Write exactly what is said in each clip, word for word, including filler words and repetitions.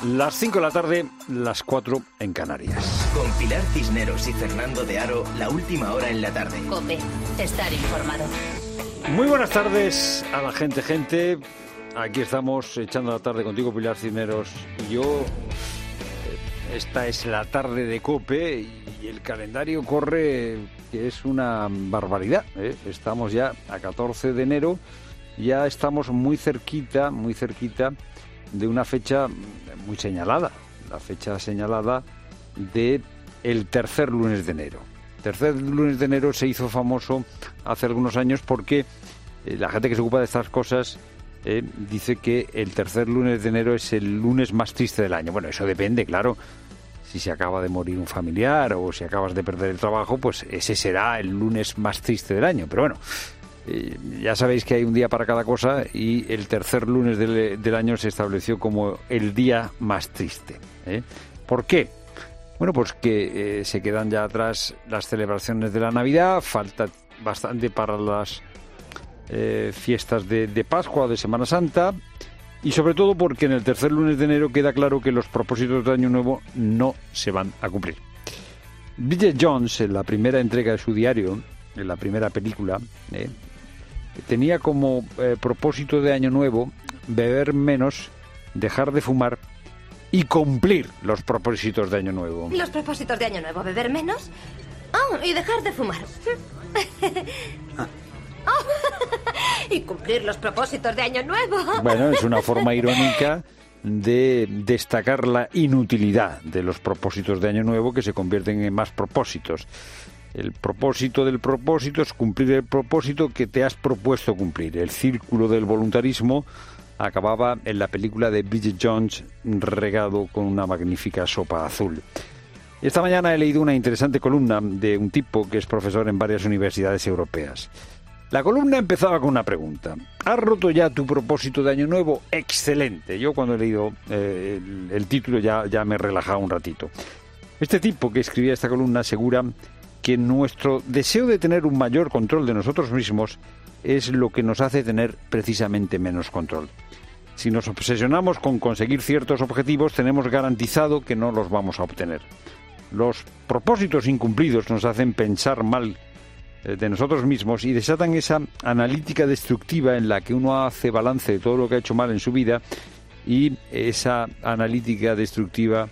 Las cinco de la tarde, las cuatro en Canarias. Con Pilar Cisneros y Fernando de Aro, la última hora en la tarde. COPE, estar informado. Muy buenas tardes a la gente, gente. Aquí estamos echando la tarde contigo, Pilar Cisneros y yo. Esta es la tarde de COPE y el calendario corre, que es una barbaridad, ¿eh? Estamos ya a catorce de enero, ya estamos muy cerquita, muy cerquita de una fecha muy señalada, la fecha señalada de el tercer lunes de enero. Tercer lunes de enero se hizo famoso hace algunos años porque eh, la gente que se ocupa de estas cosas eh, dice que el tercer lunes de enero es el lunes más triste del año. Bueno, eso depende, claro. Si se acaba de morir un familiar o si acabas de perder el trabajo, pues ese será el lunes más triste del año. Pero bueno, eh, ya sabéis que hay un día para cada cosa y el tercer lunes del, del año se estableció como el día más triste, ¿eh? ¿Por qué? Bueno, pues que eh, se quedan ya atrás las celebraciones de la Navidad, falta bastante para las eh, fiestas de, de Pascua o de Semana Santa. Y sobre todo porque en el tercer lunes de enero queda claro que los propósitos de Año Nuevo no se van a cumplir. Bridget Jones, en la primera entrega de su diario, en la primera película, eh, tenía como eh, propósito de Año Nuevo beber menos, dejar de fumar y cumplir los propósitos de Año Nuevo. ¿Los propósitos de Año Nuevo? ¿Beber menos? Oh, y dejar de fumar. Ah. Oh, y cumplir los propósitos de Año Nuevo. Bueno, es una forma irónica de destacar la inutilidad de los propósitos de Año Nuevo que se convierten en más propósitos. El propósito del propósito es cumplir el propósito que te has propuesto cumplir. El círculo del voluntarismo acababa en la película de Bridget Jones, regado con una magnífica sopa azul. Esta mañana he leído una interesante columna de un tipo que es profesor en varias universidades europeas. La columna empezaba con una pregunta. ¿Has roto ya tu propósito de Año Nuevo? Excelente. Yo cuando he leído eh, el, el título ya, ya me he relajado un ratito. Este tipo que escribía esta columna asegura que nuestro deseo de tener un mayor control de nosotros mismos es lo que nos hace tener precisamente menos control. Si nos obsesionamos con conseguir ciertos objetivos, tenemos garantizado que no los vamos a obtener. Los propósitos incumplidos nos hacen pensar mal de nosotros mismos y desatan esa analítica destructiva en la que uno hace balance de todo lo que ha hecho mal en su vida y esa analítica destructiva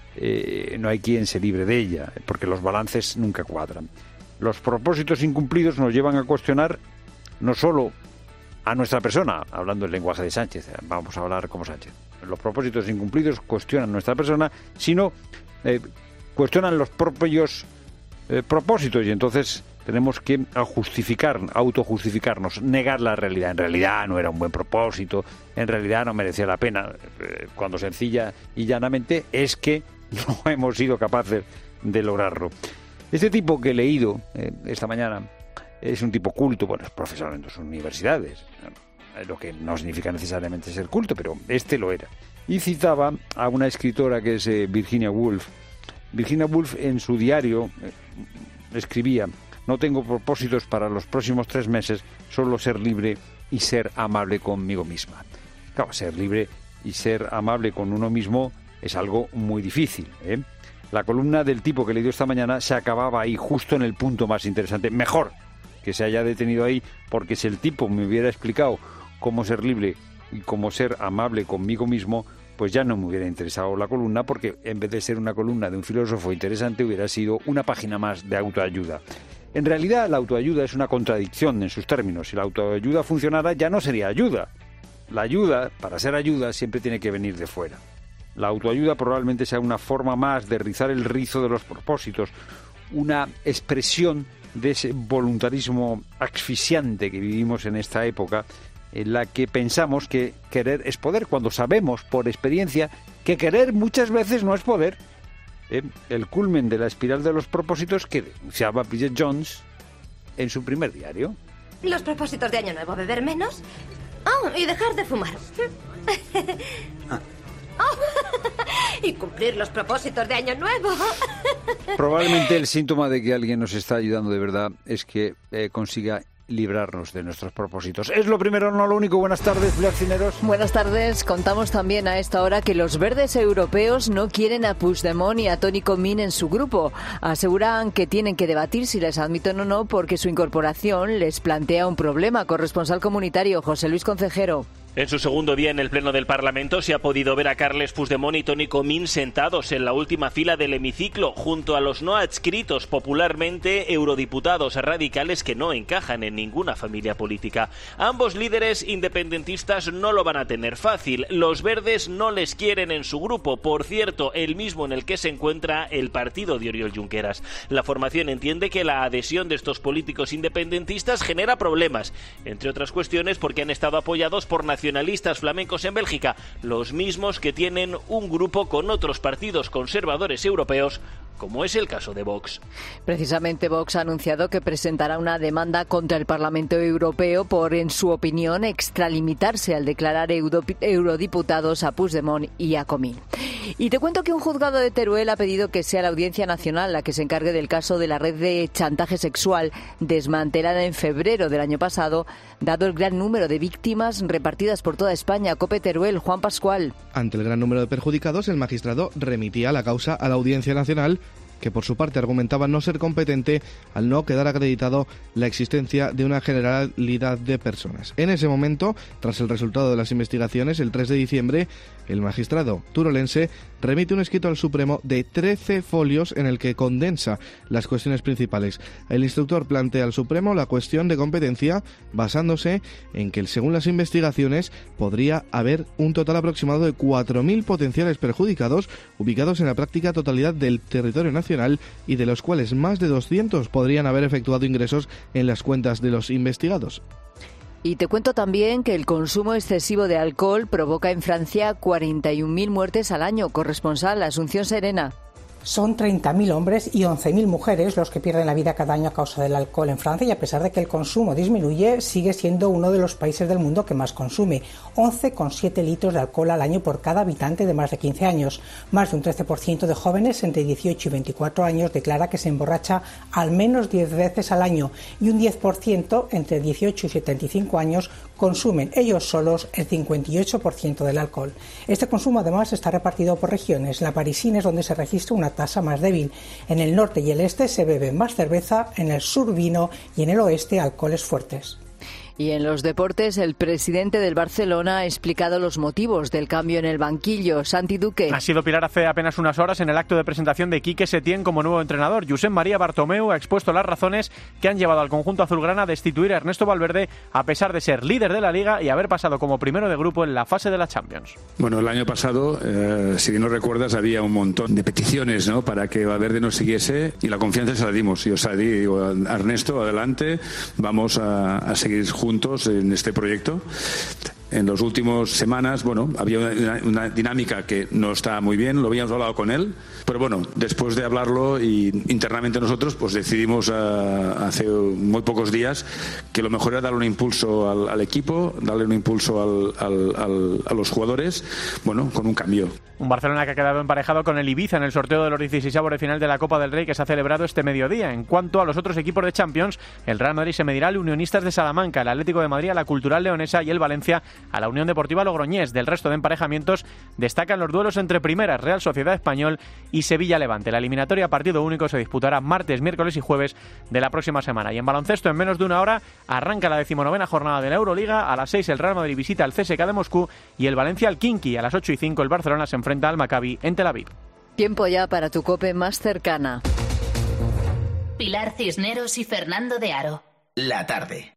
eh, no hay quien se libre de ella, porque los balances nunca cuadran. Los propósitos incumplidos nos llevan a cuestionar no solo a nuestra persona, hablando el lenguaje de Sánchez, vamos a hablar como Sánchez. Los propósitos incumplidos cuestionan nuestra persona, sino eh, cuestionan los propios eh, propósitos y entonces tenemos que justificar, autojustificarnos, negar la realidad. En realidad no era un buen propósito, en realidad no merecía la pena, cuando sencilla y llanamente es que no hemos sido capaces de lograrlo. Este tipo que he leído eh, esta mañana es un tipo culto, bueno, es profesor en dos universidades, lo que no significa necesariamente ser culto, pero este lo era. Y citaba a una escritora que es eh, Virginia Woolf. Virginia Woolf en su diario eh, escribía: no tengo propósitos para los próximos tres meses, solo ser libre y ser amable conmigo misma. Claro, ser libre y ser amable con uno mismo es algo muy difícil, ¿eh? La columna del tipo que le dio esta mañana se acababa ahí, justo en el punto más interesante. Mejor que se haya detenido ahí, porque si el tipo me hubiera explicado cómo ser libre y cómo ser amable conmigo mismo, pues ya no me hubiera interesado la columna, porque en vez de ser una columna de un filósofo interesante, hubiera sido una página más de autoayuda. En realidad, la autoayuda es una contradicción en sus términos. Si la autoayuda funcionara, ya no sería ayuda. La ayuda, para ser ayuda, siempre tiene que venir de fuera. La autoayuda probablemente sea una forma más de rizar el rizo de los propósitos, una expresión de ese voluntarismo asfixiante que vivimos en esta época, en la que pensamos que querer es poder, cuando sabemos por experiencia que querer muchas veces no es poder. Eh, el culmen de la espiral de los propósitos que denunciaba Bridget Jones en su primer diario. ¿Los propósitos de Año Nuevo? ¿Beber menos? Oh, y dejar de fumar. Ah. Oh, y cumplir los propósitos de Año Nuevo. Probablemente el síntoma de que alguien nos está ayudando de verdad es que eh, consiga librarnos de nuestros propósitos. Es lo primero, no lo único. Buenas tardes, Pilar Cineros. Buenas tardes. Contamos también a esta hora que los verdes europeos no quieren a Puigdemont y a Toni Comín en su grupo. Aseguran que tienen que debatir si les admiten o no porque su incorporación les plantea un problema. Corresponsal comunitario José Luis Concejero. En su segundo día en el Pleno del Parlamento se ha podido ver a Carles Puigdemont y Toni Comín sentados en la última fila del hemiciclo, junto a los no adscritos, popularmente eurodiputados radicales que no encajan en ninguna familia política. Ambos líderes independentistas no lo van a tener fácil. Los verdes no les quieren en su grupo, por cierto, el mismo en el que se encuentra el partido de Oriol Junqueras. La formación entiende que la adhesión de estos políticos independentistas genera problemas, entre otras cuestiones porque han estado apoyados por nacionalistas nacionalistas flamencos en Bélgica, los mismos que tienen un grupo con otros partidos conservadores europeos, como es el caso de Vox. Precisamente Vox ha anunciado que presentará una demanda contra el Parlamento Europeo por, en su opinión, extralimitarse al declarar eurodiputados a Puigdemont y a Comín. Y te cuento que un juzgado de Teruel ha pedido que sea la Audiencia Nacional la que se encargue del caso de la red de chantaje sexual desmantelada en febrero del año pasado, dado el gran número de víctimas repartidas por toda España. COPE Teruel, Juan Pascual. Ante el gran número de perjudicados, el magistrado remitía la causa a la Audiencia Nacional, que por su parte argumentaba no ser competente al no quedar acreditado la existencia de una generalidad de personas. En ese momento, tras el resultado de las investigaciones, el tres de diciembre, el magistrado turolense remite un escrito al Supremo de trece folios en el que condensa las cuestiones principales. El instructor plantea al Supremo la cuestión de competencia basándose en que, según las investigaciones, podría haber un total aproximado de cuatro mil potenciales perjudicados ubicados en la práctica totalidad del territorio nacional y de los cuales más de doscientos podrían haber efectuado ingresos en las cuentas de los investigados. Y te cuento también que el consumo excesivo de alcohol provoca en Francia cuarenta y un mil muertes al año. Corresponsal Asunción Serena. Son treinta mil hombres y once mil mujeres los que pierden la vida cada año a causa del alcohol en Francia, y a pesar de que el consumo disminuye, sigue siendo uno de los países del mundo que más consume. once coma siete litros de alcohol al año por cada habitante de más de quince años. Más de un trece por ciento de jóvenes entre dieciocho y veinticuatro años declara que se emborracha al menos diez veces al año, y un diez por ciento entre dieciocho y setenta y cinco años consumen ellos solos el cincuenta y ocho por ciento del alcohol. Este consumo además está repartido por regiones. La parisina es donde se registra una tasa más débil. En el norte y el este se bebe más cerveza, en el sur vino y en el oeste alcoholes fuertes. Y en los deportes, el presidente del Barcelona ha explicado los motivos del cambio en el banquillo. Santi Duque. Ha sido Pilar hace apenas unas horas en el acto de presentación de Quique Setién como nuevo entrenador. Josep María Bartomeu ha expuesto las razones que han llevado al conjunto azulgrana a destituir a Ernesto Valverde, a pesar de ser líder de la Liga y haber pasado como primero de grupo en la fase de la Champions. Bueno, el año pasado, eh, si bien no recuerdas, había un montón de peticiones, ¿no?, para que Valverde nos siguiese, y la confianza se la dimos. Yo os digo, a Ernesto, adelante, vamos a, a seguir juntos en este proyecto. En las últimas semanas, bueno, había una, una dinámica que no estaba muy bien, lo habíamos hablado con él, pero bueno, después de hablarlo y internamente nosotros, pues decidimos uh, hace muy pocos días que lo mejor era darle un impulso al, al equipo, darle un impulso al, al, al, a los jugadores, bueno, con un cambio. Un Barcelona que ha quedado emparejado con el Ibiza en el sorteo de los dieciseisavos de final de la Copa del Rey que se ha celebrado este mediodía. En cuanto a los otros equipos de Champions, el Real Madrid se medirá al Unionistas de Salamanca, el Atlético de Madrid a la Cultural Leonesa y el Valencia a la Unión Deportiva Logroñés. Del resto de emparejamientos destacan los duelos entre primeras, Real Sociedad Español y Sevilla Levante. La eliminatoria a partido único se disputará martes, miércoles y jueves de la próxima semana. Y en baloncesto, en menos de una hora, arranca la decimonovena jornada de la Euroliga. A las seis el Real Madrid visita al C S K de Moscú y el Valencia al Khimki. A las ocho y cinco el Barcelona se enfrenta al Maccabi en Tel Aviv. Tiempo ya para tu COPE más cercana. Pilar Cisneros y Fernando de Aro. La tarde.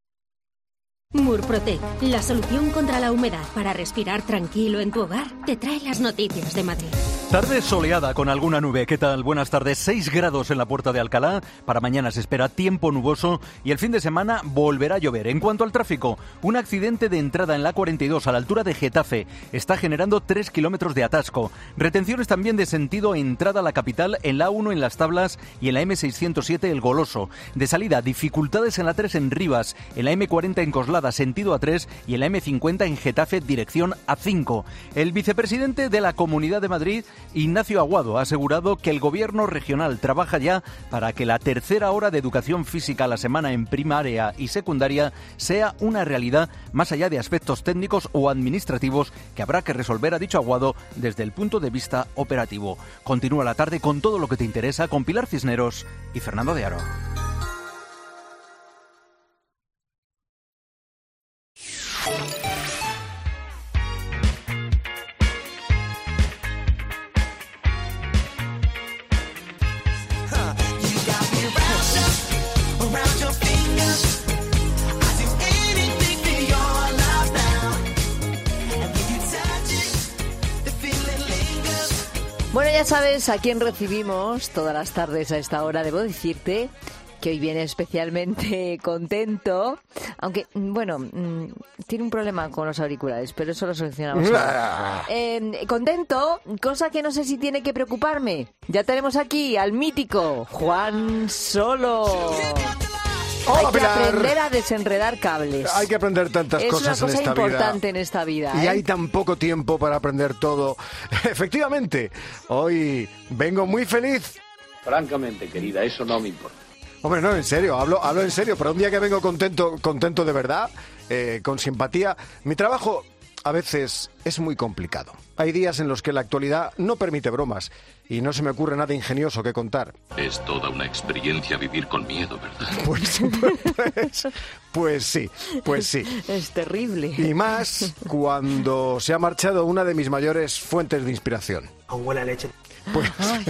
Murprotec, la solución contra la humedad para respirar tranquilo en tu hogar, te trae las noticias de Madrid. Tarde soleada con alguna nube. ¿Qué tal? Buenas tardes. seis grados en la Puerta de Alcalá. Para mañana se espera tiempo nuboso y el fin de semana volverá a llover. En cuanto al tráfico, un accidente de entrada en la cuarenta y dos a la altura de Getafe está generando tres kilómetros de atasco. Retenciones también de sentido entrada a la capital en la A uno en Las Tablas y en la eme seiscientos siete El Goloso. De salida, dificultades en la tres en Rivas, en la eme cuarenta en Coslada sentido A tres y en la eme cincuenta en Getafe dirección A cinco. El vicepresidente de la Comunidad de Madrid Ignacio Aguado ha asegurado que el gobierno regional trabaja ya para que la tercera hora de educación física a la semana en primaria y secundaria sea una realidad más allá de aspectos técnicos o administrativos que habrá que resolver, ha dicho Aguado, desde el punto de vista operativo. Continúa la tarde con todo lo que te interesa con Pilar Cisneros y Fernando de Aro. Bueno, ya sabes a quién recibimos todas las tardes a esta hora. Debo decirte que hoy viene especialmente contento, aunque, bueno, mmm, tiene un problema con los auriculares, pero eso lo solucionamos. eh, contento, cosa que no sé si tiene que preocuparme. Ya tenemos aquí al mítico Juan Solo. Hola, hay que Pilar. aprender a desenredar cables. Hay que aprender tantas es cosas una cosa en esta importante vida. en esta vida. Y ¿eh? hay tan poco tiempo para aprender todo. Efectivamente, hoy vengo muy feliz. Francamente, querida, eso no me importa. Hombre, no, en serio, hablo, hablo en serio, pero un día que vengo contento, contento de verdad, eh, con simpatía, mi trabajo a veces es muy complicado. Hay días en los que la actualidad no permite bromas y no se me ocurre nada ingenioso que contar. Es toda una experiencia vivir con miedo, ¿verdad? Pues, pues, pues sí, pues sí. Es terrible. Y más cuando se ha marchado una de mis mayores fuentes de inspiración. Con buena leche. Pues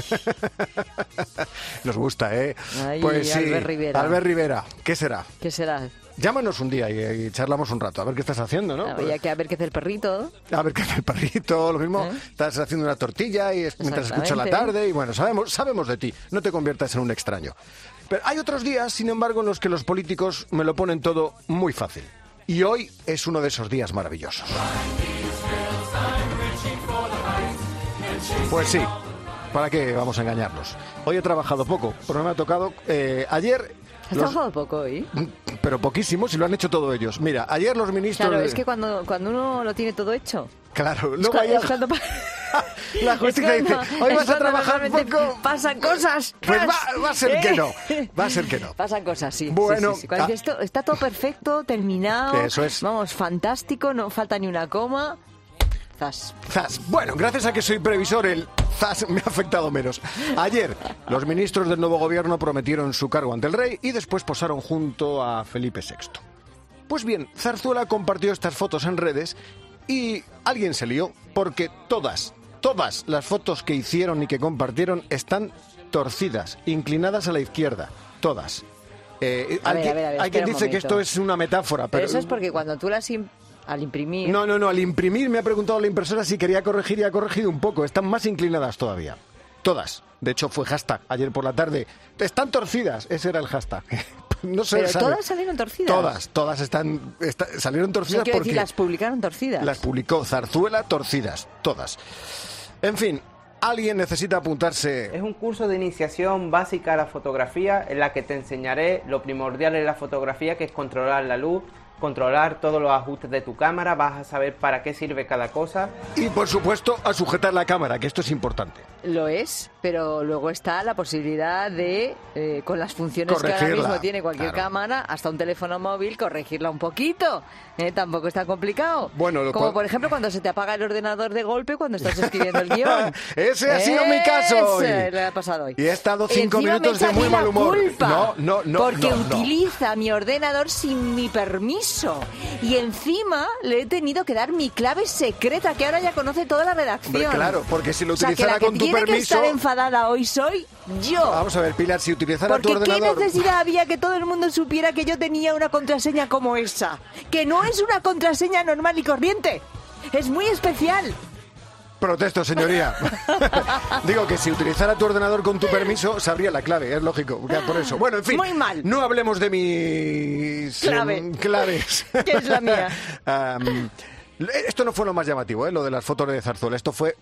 nos gusta, ¿eh? Ay, pues sí, Albert Rivera. Albert Rivera, ¿qué será? ¿Qué será? Llámanos un día y, y charlamos un rato, a ver qué estás haciendo, ¿no? Ya que a ver qué hace el perrito. A ver qué hace el perrito, lo mismo. ¿Eh? Estás haciendo una tortilla y es, mientras escucha la tarde y bueno, sabemos, sabemos de ti, no te conviertas en un extraño. Pero hay otros días, sin embargo, en los que los políticos me lo ponen todo muy fácil. Y hoy es uno de esos días maravillosos. Pues sí, ¿para qué vamos a engañarnos? Hoy he trabajado poco, pero me ha tocado... Eh, ayer... ¿Has los... trabajado poco hoy? Pero poquísimo, si lo han hecho todos ellos. Mira, ayer los ministros... Claro, de... es que cuando, cuando uno lo tiene todo hecho... Claro, es luego cuando, ayer... es cuando... La justicia dice, hoy vas a trabajar poco... Pasan cosas. Pues va, va a ser que no, va a ser que no. Pasan cosas, sí. Bueno, sí, sí, sí. Cuando ah, dices, esto está todo perfecto, terminado. Eso es. Vamos, fantástico, no falta ni una coma. Zas. Zas. Bueno, gracias a que soy previsor, el zas me ha afectado menos. Ayer, los ministros del nuevo gobierno prometieron su cargo ante el rey y después posaron junto a Felipe sexto. Pues bien, Zarzuela compartió estas fotos en redes y alguien se lió porque todas, todas las fotos que hicieron y que compartieron están torcidas, inclinadas a la izquierda, todas. Eh, A ver, alguien a ver, a ver, alguien espera un dice que momento. esto es una metáfora, Pero pero... eso es porque cuando tú las... im- Al imprimir... No, no, no, al imprimir me ha preguntado la impresora si quería corregir y ha corregido un poco. Están más inclinadas todavía. Todas. De hecho, fue hashtag ayer por la tarde. Están torcidas. Ese era el hashtag. No sé. Pero sabe. todas salieron torcidas. Todas, todas están, está- salieron torcidas No quiero porque decir, las publicaron torcidas. las publicó Zarzuela torcidas. Todas. En fin, alguien necesita apuntarse. Es un curso de iniciación básica a la fotografía en la que te enseñaré lo primordial de la fotografía, que es controlar la luz, controlar todos los ajustes de tu cámara, vas a saber para qué sirve cada cosa. Y por supuesto, a sujetar la cámara, que esto es importante. Lo es, pero luego está la posibilidad de, eh, con las funciones que ahora Corregirla, mismo tiene cualquier claro. cámara, hasta un teléfono móvil, corregirla un poquito. ¿eh? Tampoco está complicado. Bueno, lo Como cual- por ejemplo cuando se te apaga el ordenador de golpe cuando estás escribiendo el guión. Ese ha sido mi caso hoy. Ese le ha pasado hoy. Y he estado cinco Encima minutos me de echa a muy mí mal la humor. culpa, No, no, no, porque no, no. utiliza mi ordenador sin mi permiso. Y encima le he tenido que dar mi clave secreta, que ahora ya conoce toda la redacción. Hombre, claro, porque si lo O sea, que utilizara la que con tu tiene que permiso... estar enfadada hoy soy yo. Vamos a ver, Pilar, si utilizara tu Porque qué ordenador... necesidad había que todo el mundo supiera que yo tenía una contraseña como esa, que no es una contraseña normal y corriente, es muy especial. Protesto, señoría. Digo que si utilizara tu ordenador con tu permiso, sabría la clave, es lógico. Por eso. Bueno, en fin. Muy mal. No hablemos de mis Clave. em, claves. ¿Qué es la mía? Am, esto no fue lo más llamativo, ¿eh? Lo de las fotos de Zarzuela. Esto fue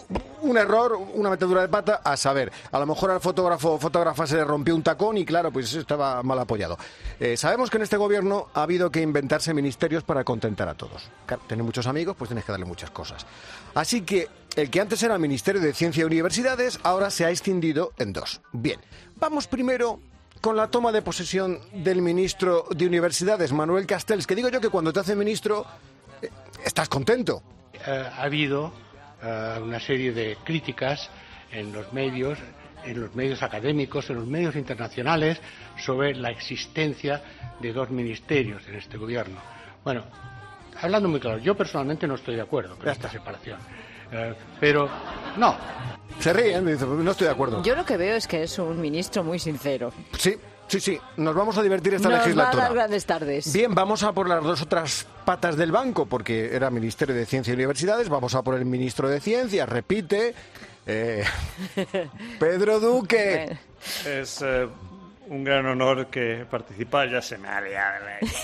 un error, una metedura de pata, a saber. A lo mejor al fotógrafo o fotógrafa se le rompió un tacón y claro, pues eso estaba mal apoyado. Eh, sabemos que en este gobierno ha habido que inventarse ministerios para contentar a todos. Claro, tener muchos amigos, pues tienes que darle muchas cosas. Así que El que antes era el Ministerio de Ciencia y Universidades, ahora se ha extendido en dos. Bien, vamos primero con la toma de posesión del ministro de Universidades, Manuel Castells, que digo yo que cuando te hace ministro eh, estás contento. Uh, ha habido uh, una serie de críticas en los medios, en los medios académicos, en los medios internacionales, sobre la existencia de dos ministerios en este gobierno. Bueno, hablando muy claro, yo personalmente no estoy de acuerdo con esta separación. Uh, pero no. Se ríen, me dicen, no estoy de acuerdo. Yo lo que veo es que es un ministro muy sincero. Sí, sí, sí. Nos vamos a divertir esta Nos legislatura. va a dar grandes tardes. Bien, vamos a por las dos otras patas del banco, porque era Ministerio de Ciencia y Universidades. Vamos a por el ministro de Ciencia, repite. Eh, Pedro Duque. Es eh, un gran honor que participar, ya se me ha liado.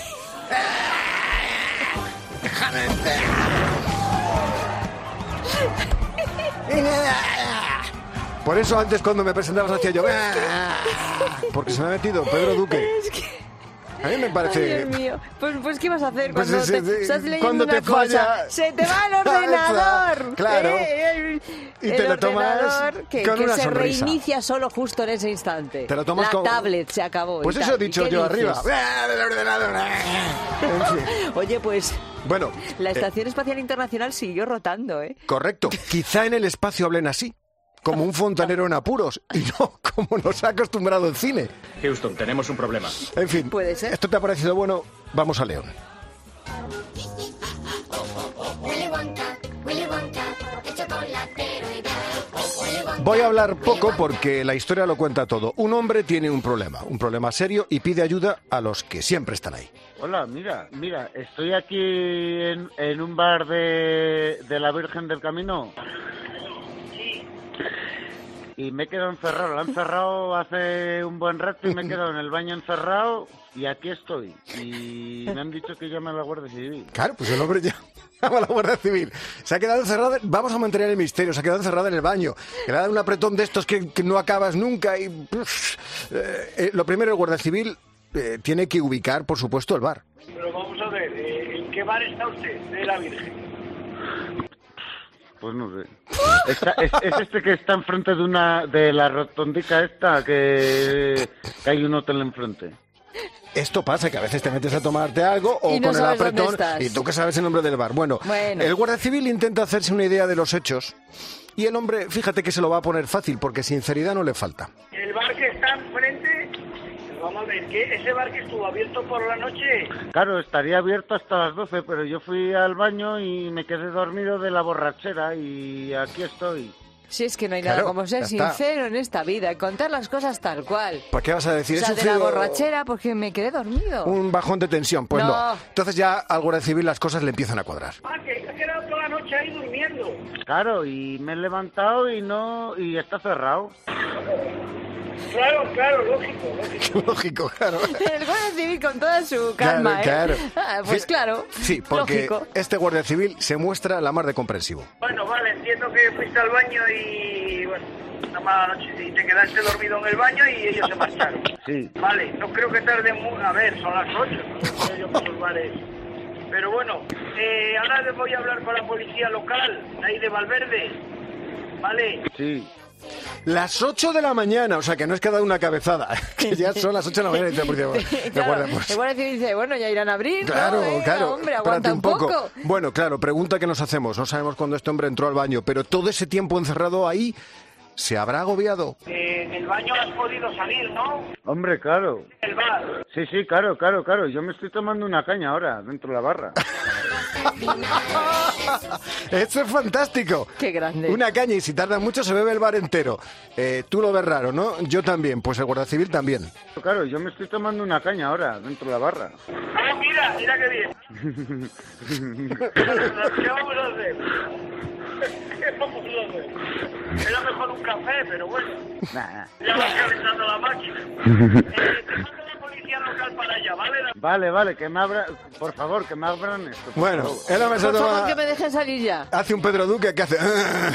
Por eso antes cuando me presentabas hacía yo porque se me ha metido Pedro Duque. Es que... A mí me parece... Ay, Dios mío. Pues, pues ¿qué vas a hacer Pues cuando sí, sí, te, sí. estás leyendo Cuando una te cosa? falla... ¡Se te va el ordenador! Claro. Eh, Y el te lo tomas ordenador que, con que una se sonrisa. reinicia solo justo en ese instante. Te lo tomas La con- tablet se acabó. Pues y eso tal. he dicho ¿Y qué yo dices? arriba. El ordenador. En fin. Oye, pues Bueno, la eh, Estación Espacial Internacional siguió rotando, ¿eh? correcto. Quizá en el espacio hablen así, como un fontanero en apuros, y no como nos ha acostumbrado el cine. Houston, tenemos un problema. En fin, Puede ser. ¿esto te ha parecido bueno? Vamos a León. Voy a hablar poco porque la historia lo cuenta todo. Un hombre tiene un problema, un problema serio, y pide ayuda a los que siempre están ahí. Hola, mira, mira, estoy aquí en, en un bar de, de la Virgen del Camino. Y me he quedado encerrado, lo han cerrado hace un buen rato y me he quedado en el baño encerrado y aquí estoy. Y me han dicho que llame a la Guardia Civil. Claro, pues el hombre ya llama a la Guardia Civil. Se ha quedado encerrado, vamos a mantener el misterio, se ha quedado encerrado en el baño. Le ha dado un apretón de estos que, que no acabas nunca y... uf, eh, eh, lo primero, el Guardia Civil eh, tiene que ubicar, por supuesto, el bar. Pero vamos a ver, eh, ¿en qué bar está usted de la Virgen? Pues no sé. Está- es, es este que está enfrente de una de la rotondica esta, que, que hay un hotel enfrente. Esto pasa, que a veces te metes a tomarte algo o Y no con el sabes dónde apretón estás. y tú que sabes el nombre del bar. Bueno, Bueno. el Guardia Civil intenta hacerse una idea de los hechos y el hombre, fíjate que se lo va a poner fácil porque sinceridad no le falta. El bar que está enfrente, vamos a ver, ¿qué? ¿Ese bar que estuvo abierto por la noche? Claro, estaría abierto hasta las doce, pero yo fui al baño y me quedé dormido de la borrachera y aquí estoy. Si es que no hay Claro, nada como ser ya está. sincero en esta vida, contar las cosas tal cual. ¿Para qué vas a decir? O sea, He de la sufrido borrachera porque me quedé dormido. un bajón de tensión. Pues no. No. Entonces ya al Guardia Civil las cosas le empiezan a cuadrar. Ah, que se ha quedado toda la noche ahí durmiendo. Claro, y me he levantado y no y está cerrado. Claro, claro, lógico, lógico. Lógico, claro. El Guardia Civil con toda su calma, Claro, ¿eh? claro. Ah, pues Sí, claro. Sí, porque Lógico. este Guardia Civil se muestra la mar de comprensivo. Bueno, vale, entiendo que fuiste al baño y, bueno, una mala noche y te quedaste dormido en el baño y ellos se marcharon. Sí. Vale, no creo que tarde mucho. A ver, son las ocho, no sé yo por los bares. Pero bueno, eh, ahora les voy a hablar con la policía local, de ahí de Valverde. Vale. Sí. Las ocho de la mañana, o sea que no es que ha dado una cabezada, que ya son las ocho de la mañana y dice la policía, "De Claro, guardia, pues". el Guardia Civil dice, bueno, ya irán a abrir, Claro, ¿no? Venga, claro. hombre, Espérate aguanta un poco. Bueno, claro, pregunta que nos hacemos. No sabemos cuándo este hombre entró al baño, pero todo ese tiempo encerrado ahí, ¿se habrá agobiado? Eh, del baño has podido salir, ¿no? Hombre, claro. El bar. Sí, sí, claro, claro, claro. Yo me estoy tomando una caña ahora dentro de la barra. Eso es fantástico. Qué grande. Una caña y si tarda mucho se bebe el bar entero. Eh, tú lo ves raro, ¿no? Yo también, pues el Guardia Civil también. Claro, yo me estoy tomando una caña ahora dentro de la barra. Ah, mira, mira qué bien. ¿Qué vamos a hacer? ¿Qué vamos a hacer? Era mejor un café, pero bueno. Nah. Ya vas calentando la máquina. Eh, te mando la policía local para allá, ¿vale? Vale, vale, que me abra... Por favor, que me abran esto. por Bueno, favor. él me se Por favor, toma... que me dejen salir ya. Hace un Pedro Duque que hace...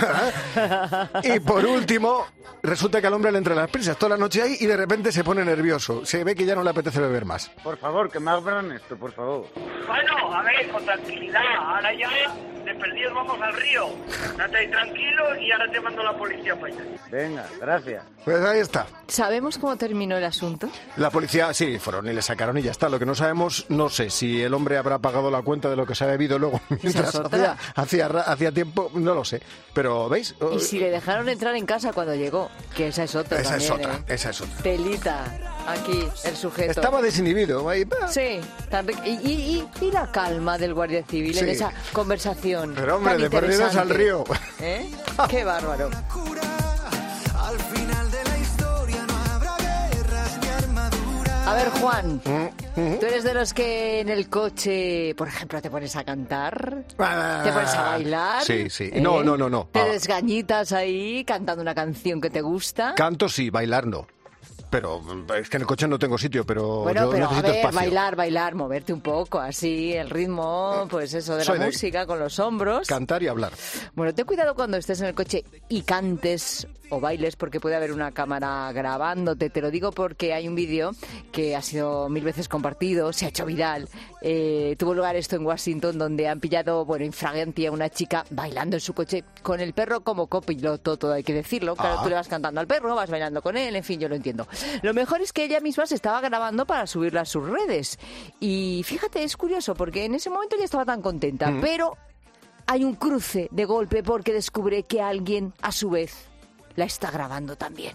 Y por último, resulta que al hombre le entra las prisas toda la noche ahí y de repente se pone nervioso. Se ve que ya no le apetece beber más. Por favor, que me abran esto, por favor. Bueno, a ver, con tranquilidad. Ahora ya, de perdidos vamos al río. Date ahí tranquilo y ahora te mando la policía para allá. Venga, gracias. Pues ahí está. ¿Sabemos cómo terminó el asunto? La policía, sí, fueron y le sacaron y ya está. Lo que no sabemos, no sé, si el hombre habrá pagado la cuenta de lo que se ha bebido luego mientras hacía, hacía, hacía tiempo, no lo sé. Pero, ¿veis? Y si le dejaron entrar en casa cuando llegó, que esa es otra Esa también, es otra, ¿eh? esa es otra. Telita, aquí, el sujeto. Estaba desinhibido. Ahí, sí, tan ric- y, y, y, y la calma del guardia civil Sí. en esa conversación. Pero, hombre, tan de perdidos al interesante. río. ¿Eh? ¡Qué bárbaro! Al final de la historia no habrá guerras ni armaduras. A ver, Juan, ¿tú eres de los que en el coche, por ejemplo, te pones a cantar? ¿Te pones a bailar? Sí, sí. ¿Eh? No, no, no, no. ¿Te Ah, desgañitas ahí cantando una canción que te gusta? Canto sí, bailar no. Pero es que en el coche no tengo sitio, pero Bueno, yo pero a necesito ver, espacio. bailar, bailar, moverte un poco, así, el ritmo, pues eso, de Soy la de música, con los hombros. Cantar y hablar. Bueno, ten cuidado cuando estés en el coche y cantes o bailes, porque puede haber una cámara grabándote. Te lo digo porque hay un vídeo que ha sido mil veces compartido, se ha hecho viral. Eh, tuvo lugar esto en Washington, donde han pillado, bueno, infraganti a una chica bailando en su coche con el perro como copiloto, todo hay que decirlo. Claro, Ah. tú le vas cantando al perro, vas bailando con él, en fin, yo lo entiendo. Lo mejor es que ella misma se estaba grabando para subirla a sus redes. Y fíjate, es curioso, porque en ese momento ella estaba tan contenta, Mm. pero hay un cruce de golpe porque descubre que alguien, a su vez, la está grabando también.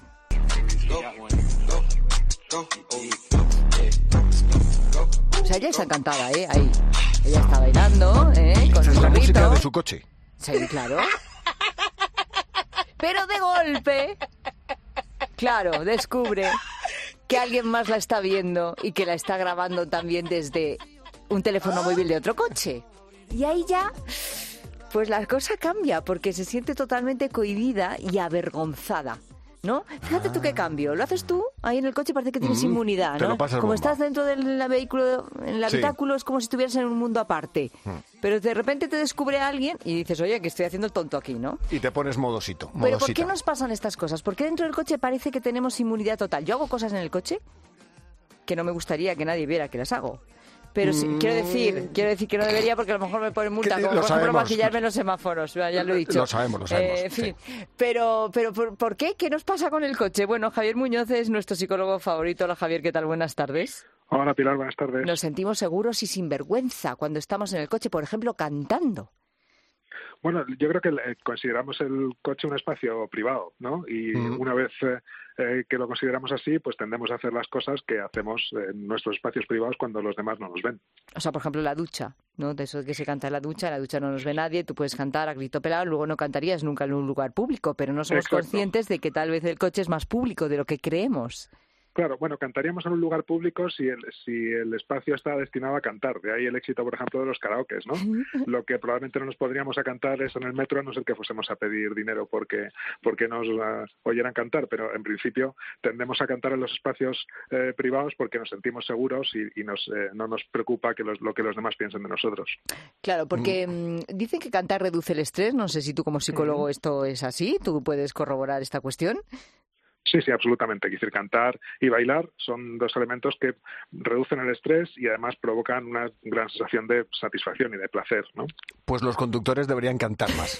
O sea, ella está encantada, ¿eh? Ahí. Ella está bailando, ¿eh? Con Esa el es la música perrito. de su coche. Sí, claro. Pero de golpe, claro, descubre que alguien más la está viendo y que la está grabando también desde un teléfono móvil de otro coche. Y ahí ya, pues la cosa cambia, porque se siente totalmente cohibida y avergonzada, ¿no? Fíjate tú qué cambio. Lo haces tú, ahí en el coche parece que tienes Mm, inmunidad, te ¿no? lo pasas Como bomba. estás dentro del vehículo, en el Sí. habitáculo, es como si estuvieras en un mundo aparte. Pero de repente te descubre alguien y dices, oye, que estoy haciendo el tonto aquí, ¿no? Y te pones modosito. Pero ¿por modosita. qué nos pasan estas cosas? ¿Por qué dentro del coche parece que tenemos inmunidad total? Yo hago cosas en el coche que no me gustaría que nadie viera que las hago. Pero sí, Mm. quiero decir, quiero decir que no debería porque a lo mejor me ponen multa, Que- como lo por ejemplo sabemos. maquillarme en los semáforos, ya ya lo he dicho. Lo sabemos, lo sabemos, Eh, en fin, pero, pero ¿por, ¿por qué? ¿Qué nos pasa con el coche? Bueno, Javier Muñoz es nuestro psicólogo favorito. Hola Javier, ¿qué tal? Buenas tardes. Hola Pilar, buenas tardes. Nos sentimos seguros y sin vergüenza cuando estamos en el coche, por ejemplo, cantando. Bueno, yo creo que eh, consideramos el coche un espacio privado, ¿no? Y Mm. una vez eh, eh, que lo consideramos así, pues tendemos a hacer las cosas que hacemos en nuestros espacios privados cuando los demás no nos ven. O sea, por ejemplo, la ducha, ¿no? De eso que se canta en la ducha, en la ducha no nos ve nadie, tú puedes cantar a grito pelado, luego no cantarías nunca en un lugar público, pero no somos Exacto. conscientes de que tal vez el coche es más público de lo que creemos. Claro, bueno, cantaríamos en un lugar público si el, si el espacio está destinado a cantar. De ahí el éxito, por ejemplo, de los karaokes, ¿no? Lo que probablemente no nos podríamos a cantar es en el metro, a no ser que fuésemos a pedir dinero porque porque nos uh, oyeran cantar. Pero en principio tendemos a cantar en los espacios eh, privados porque nos sentimos seguros y, y nos, eh, no nos preocupa que los, lo que los demás piensen de nosotros. Claro, porque mm, dicen que cantar reduce el estrés, no sé si tú como psicólogo esto es así, ¿tú puedes corroborar esta cuestión? Sí, sí, absolutamente. Quiero decir, cantar y bailar son dos elementos que reducen el estrés y además provocan una gran sensación de satisfacción y de placer, ¿no? Pues los conductores deberían cantar más.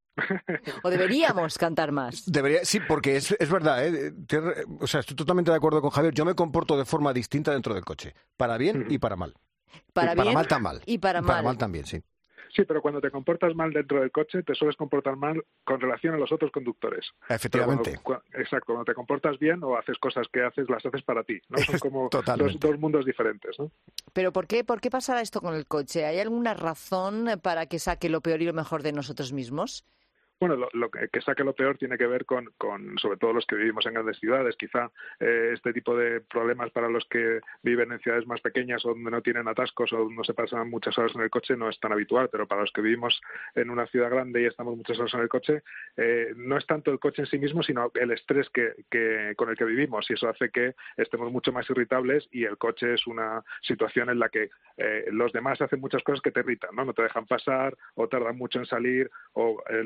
¿O deberíamos cantar más? Debería, sí, porque es, es verdad, ¿eh? Tiene- o sea, estoy totalmente de acuerdo con Javier. Yo me comporto de forma distinta dentro del coche, para bien y para mal. Para Y para bien mal tan mal. y para Y para mal. mal también, sí. Sí, pero cuando te comportas mal dentro del coche, te sueles comportar mal con relación a los otros conductores. Efectivamente. Pero cuando- cua- exacto, cuando te comportas bien o haces cosas que haces, las haces para ti, ¿no? Son como Totalmente. dos, dos mundos diferentes, ¿no? ¿Pero por qué, por qué pasará esto con el coche? ¿Hay alguna razón para que saque lo peor y lo mejor de nosotros mismos? Bueno, lo, lo que, que saque lo peor tiene que ver con, con, sobre todo los que vivimos en grandes ciudades. Quizá eh, este tipo de problemas para los que viven en ciudades más pequeñas o donde no tienen atascos o donde no se pasan muchas horas en el coche no es tan habitual, pero para los que vivimos en una ciudad grande y estamos muchas horas en el coche, eh, no es tanto el coche en sí mismo, sino el estrés que, que, con el que vivimos, y eso hace que estemos mucho más irritables, y el coche es una situación en la que eh, los demás hacen muchas cosas que te irritan, ¿no? No te dejan pasar o tardan mucho en salir, o el, entonces el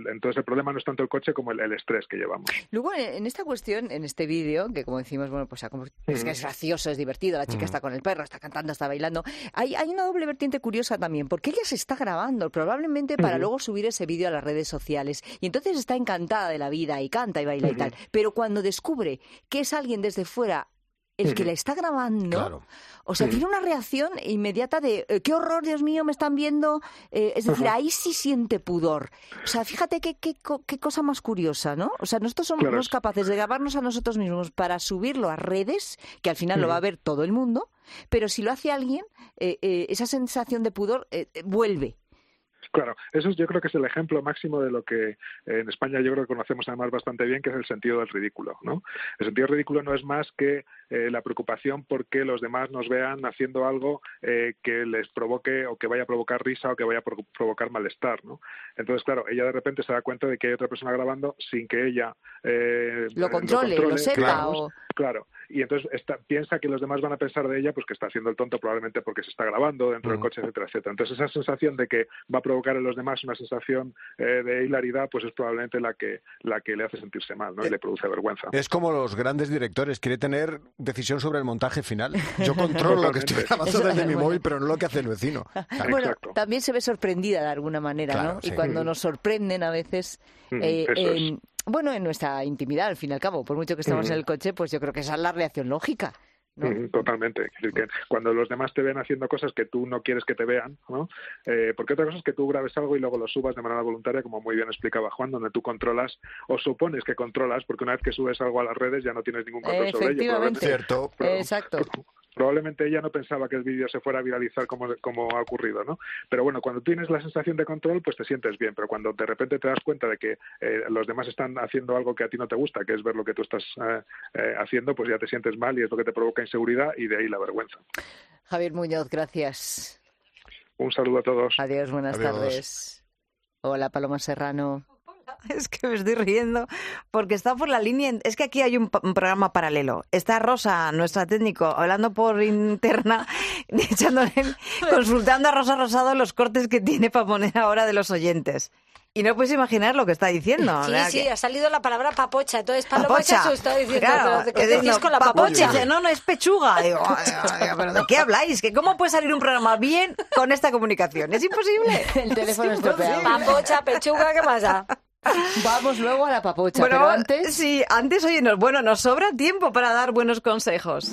problema no es tanto el coche como el, el estrés que llevamos. Luego, en esta cuestión, en este vídeo, que como decimos, bueno, pues es que es gracioso, es divertido, la chica está con el perro, está cantando, está bailando, hay, hay una doble vertiente curiosa también, porque ella se está grabando, probablemente para uh-huh. luego subir ese vídeo a las redes sociales, y entonces está encantada de la vida, y canta y baila uh-huh. y tal, pero cuando descubre que es alguien desde fuera el que la está grabando, claro. o sea, tiene una reacción inmediata de eh, qué horror, Dios mío, me están viendo, eh, es decir, ahí sí siente pudor. O sea, fíjate qué, qué, qué cosa más curiosa, ¿no? O sea, nosotros somos claro. capaces de grabarnos a nosotros mismos para subirlo a redes, que al final uh-huh. lo va a ver todo el mundo, pero si lo hace alguien, eh, eh, esa sensación de pudor eh, vuelve. Claro, eso yo creo que es el ejemplo máximo de lo que en España yo creo que conocemos además bastante bien, que es el sentido del ridículo, ¿no? El sentido del ridículo no es más que eh, la preocupación por que los demás nos vean haciendo algo eh, que les provoque o que vaya a provocar risa o que vaya a pro- provocar malestar, ¿no? Entonces, claro, ella de repente se da cuenta de que hay otra persona grabando sin que ella eh, lo, controle, lo controle, lo sepa. Claro, o... claro. Y entonces está, piensa que los demás van a pensar de ella pues que está haciendo el tonto probablemente porque se está grabando dentro uh-huh. del coche, etcétera, etcétera. Entonces esa sensación de que va a provocar en los demás una sensación eh, de hilaridad, pues es probablemente la que la que le hace sentirse mal, ¿no? Y le produce vergüenza. Es como los grandes directores, quiere tener decisión sobre el montaje final. Yo controlo lo que estoy grabando desde mi móvil, pero no lo que hace el vecino. Claro. Bueno, Exacto. también se ve sorprendida de alguna manera, claro, ¿no? Sí. Y cuando nos sorprenden a veces... Mm, eh, eso en... es. Bueno, en nuestra intimidad, al fin y al cabo, por mucho que estemos mm. en el coche, pues yo creo que esa es la reacción lógica, ¿no? Mm, totalmente. Es decir, que cuando los demás te ven haciendo cosas que tú no quieres que te vean, ¿no? Eh, porque otra cosa es que tú grabes algo y luego lo subas de manera voluntaria, como muy bien explicaba Juan, donde tú controlas o supones que controlas, porque una vez que subes algo a las redes ya no tienes ningún control sobre ello. Efectivamente. Cierto. Exacto. Probablemente ella no pensaba que el vídeo se fuera a viralizar como, como ha ocurrido, ¿no? Pero bueno, cuando tienes la sensación de control, pues te sientes bien. Pero cuando de repente te das cuenta de que eh, los demás están haciendo algo que a ti no te gusta, que es ver lo que tú estás eh, eh, haciendo, pues ya te sientes mal y es lo que te provoca inseguridad y de ahí la vergüenza. Javier Muñoz, gracias. Un saludo a todos. Adiós, buenas Adiós. tardes. Hola, Paloma Serrano. Es que me estoy riendo porque está por la línea. Es que aquí hay un, un programa paralelo. Está Rosa, nuestra técnico, hablando por interna, echándole, consultando a Rosa Rosado los cortes que tiene para poner ahora de los oyentes. Y no puedes imaginar lo que está diciendo. Sí, ¿verdad? sí, que... ha salido la palabra papocha. Entonces, Paloma papocha. se está diciendo, claro, ¿pero ¿qué decís con la papocha? Dice, no, no, es pechuga. Digo, ¿pero de qué habláis? ¿Que ¿Cómo puede salir un programa bien con esta comunicación? Es imposible. El teléfono es estropeado. Papocha, pechuga, ¿qué pasa? Vamos luego a la papocha, bueno, pero antes... Sí, antes, oye, nos, bueno, nos sobra tiempo para dar buenos consejos.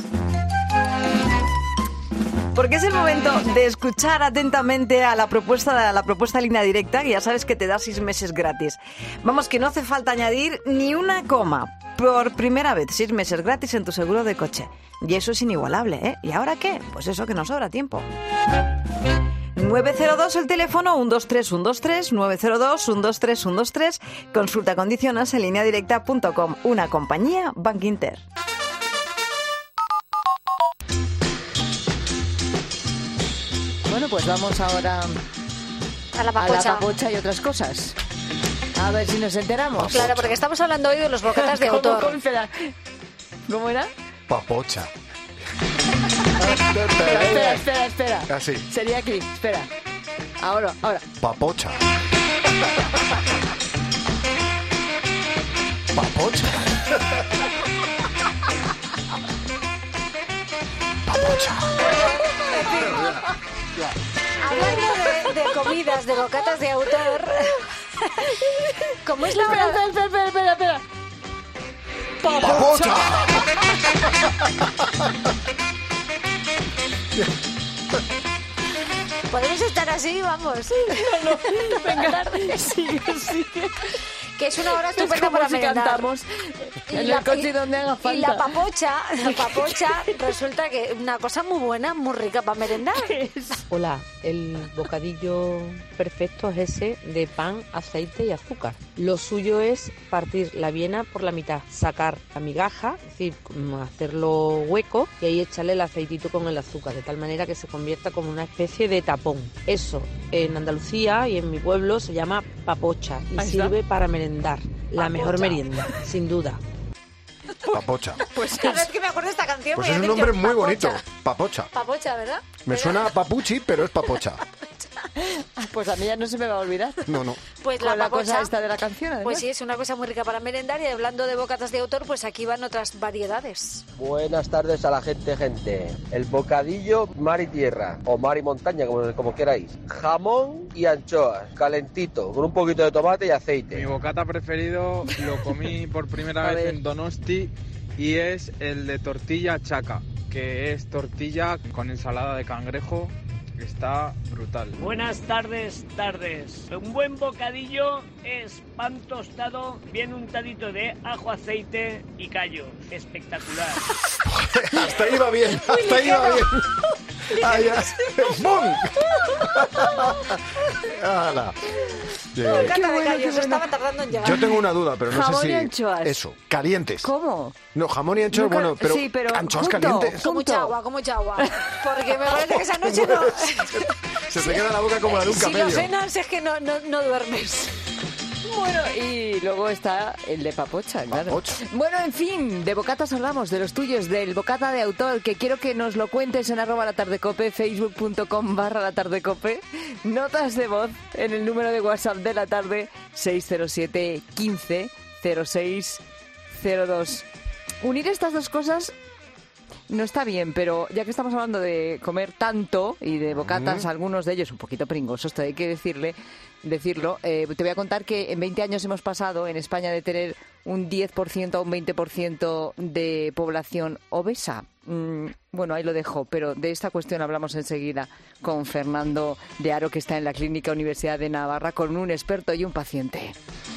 Porque es el momento de escuchar atentamente a la propuesta, a la propuesta línea directa, que ya sabes que te da seis meses gratis. Vamos, que no hace falta añadir ni una coma. Por primera vez, seis meses gratis en tu seguro de coche. Y eso es inigualable, ¿eh? ¿Y ahora qué? Pues eso, que nos sobra tiempo. nueve cero dos el teléfono, uno dos tres uno dos tres, nueve cero dos uno dos tres uno dos tres. Consulta condiciones en línea directa punto com. Una compañía Bankinter. Bueno, pues vamos ahora a la papocha. a la papocha y otras cosas. A ver si nos enteramos. Claro, porque estamos hablando hoy de los bocatas de autor. ¿Cómo, cómo, ¿Cómo era? Papocha. espera, espera, espera, espera. Así. Sería aquí, espera. Ahora, ahora. Papocha. Papocha. Papocha. Hablando de, de comidas, de bocatas de autor, ¿cómo es la hora? Espera, espera, espera, espera. ¡Papocha! Podemos estar así, vamos. No, no, venga, sigue, sigue. Que es una hora estupenda para si merendar. Cantamos y en la, el coche donde haga falta. Y la papocha, la papocha resulta que es una cosa muy buena, muy rica para merendar. Hola, el bocadillo perfecto es ese de pan, aceite y azúcar. Lo suyo es partir la avena por la mitad, sacar la migaja, es decir, hacerlo hueco y ahí echarle el aceitito con el azúcar, de tal manera que se convierta como una especie de tapón. Eso, en Andalucía y en mi pueblo se llama papocha y ahí sirve está. para merendar. La Papocha. mejor merienda, sin duda. Papocha. Pues cada vez que me acuerdo de esta canción Pues me es un han nombre dicho muy papocha. bonito. Papocha. Papocha, ¿verdad? Me ¿verdad? suena a papuchi, pero es papocha. Pues a mí ya no se me va a olvidar. No, no. Pues Con la la papocha, cosa esta de la canción, además. Pues sí, es una cosa muy rica para merendar. Y hablando de bocatas de autor, pues aquí van otras variedades. Buenas tardes a la gente, gente. El bocadillo mar y tierra, o mar y montaña, como, como queráis. Jamón y anchoas, calentito, con un poquito de tomate y aceite. Mi bocata preferido lo comí por primera vez en Donosti y es el de tortilla chaca, que es tortilla con ensalada de cangrejo. Está brutal. Buenas tardes, tardes. Un buen bocadillo es pan tostado, bien untadito de ajo, aceite y callo. Espectacular. Hasta ahí va bien, hasta ahí va bien. Ah, ya. ¡Bum! ¡Hala! Bocata de callos, estaba tardando en llegar. Yo tengo una duda, pero no Jamón sé si... y anchoas. Eso, calientes. ¿Cómo? No, jamón y anchoas, Nunca- bueno, pero, sí, pero anchoas junto. calientes. Con mucha agua, con mucha agua. Porque me parece que esa noche no... Se te queda la boca como la de un Si camello. lo cenas es que no, no, no duermes. Bueno, y luego está el de papocha, claro. Bueno, en fin, de bocatas hablamos, de los tuyos, del bocata de autor, que quiero que nos lo cuentes en arroba la tardecope, facebook.com barra la tardecope, notas de voz en el número de WhatsApp de la tarde, seis cero siete, quince, cero seis cero dos. Unir estas dos cosas no está bien, pero ya que estamos hablando de comer tanto y de bocatas, Mm. algunos de ellos un poquito pringosos, te hay que decirle, decirlo, eh, te voy a contar que en veinte años hemos pasado en España de tener un diez por ciento a un veinte por ciento de población obesa. Mm, bueno, ahí lo dejo, pero de esta cuestión hablamos enseguida con Fernando de Aro, que está en la Clínica Universidad de Navarra, con un experto y un paciente.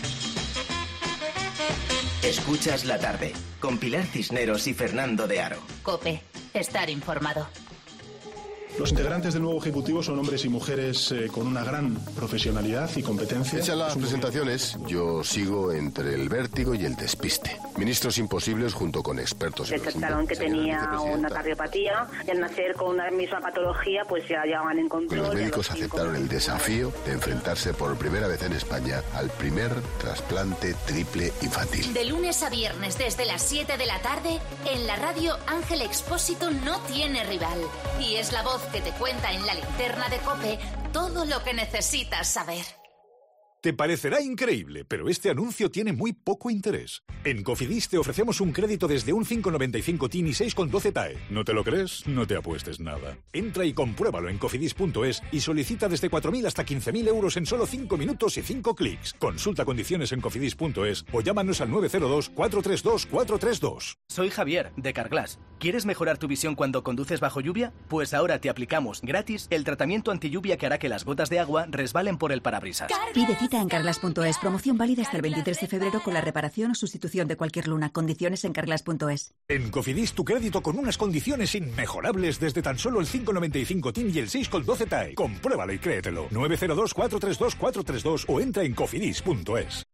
Escuchas la tarde con Pilar Cisneros y Fernando de Aro. COPE. Estar informado. Los integrantes del nuevo Ejecutivo son hombres y mujeres eh, con una gran profesionalidad y competencia. Hechas las presentaciones, yo sigo entre el vértigo y el despiste. Ministros imposibles junto con expertos en los Detectaron que tenía una cardiopatía y al nacer con una misma patología pues ya llevaban en control. Los y a médicos los cinco aceptaron el desafío de enfrentarse por primera vez en España al primer trasplante triple infantil. De lunes a viernes desde las siete de la tarde, en la radio Ángel Expósito no tiene rival. Y es la voz que te cuenta en la linterna de COPE todo lo que necesitas saber. Te parecerá increíble, pero este anuncio tiene muy poco interés. En Cofidis te ofrecemos un crédito desde un cinco coma noventa y cinco T I N y seis coma doce T A E. ¿No te lo crees? No te apuestes nada. Entra y compruébalo en cofidis punto es y solicita desde cuatro mil hasta quince mil euros en solo cinco minutos y cinco clics. Consulta condiciones en cofidis punto es o llámanos al nueve cero dos, cuatro tres dos, cuatro tres dos. Soy Javier, de Carglass. ¿Quieres mejorar tu visión cuando conduces bajo lluvia? Pues ahora te aplicamos gratis el tratamiento antilluvia que hará que las gotas de agua resbalen por el parabrisas. Pide cita en carglass punto es. Promoción válida hasta el veintitrés de febrero con la reparación o sustitución de cualquier luna. Condiciones en carglass punto es. En Cofidis tu crédito con unas condiciones inmejorables desde tan solo el cinco coma noventa y cinco T I N y el seis coma doce T A E. Compruébalo y créetelo. nueve cero dos, cuatro tres dos, cuatro tres dos o entra en cofidis punto es.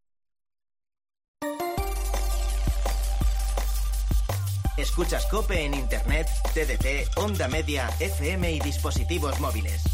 Escuchas COPE en Internet, T D T, Onda Media, F M y dispositivos móviles.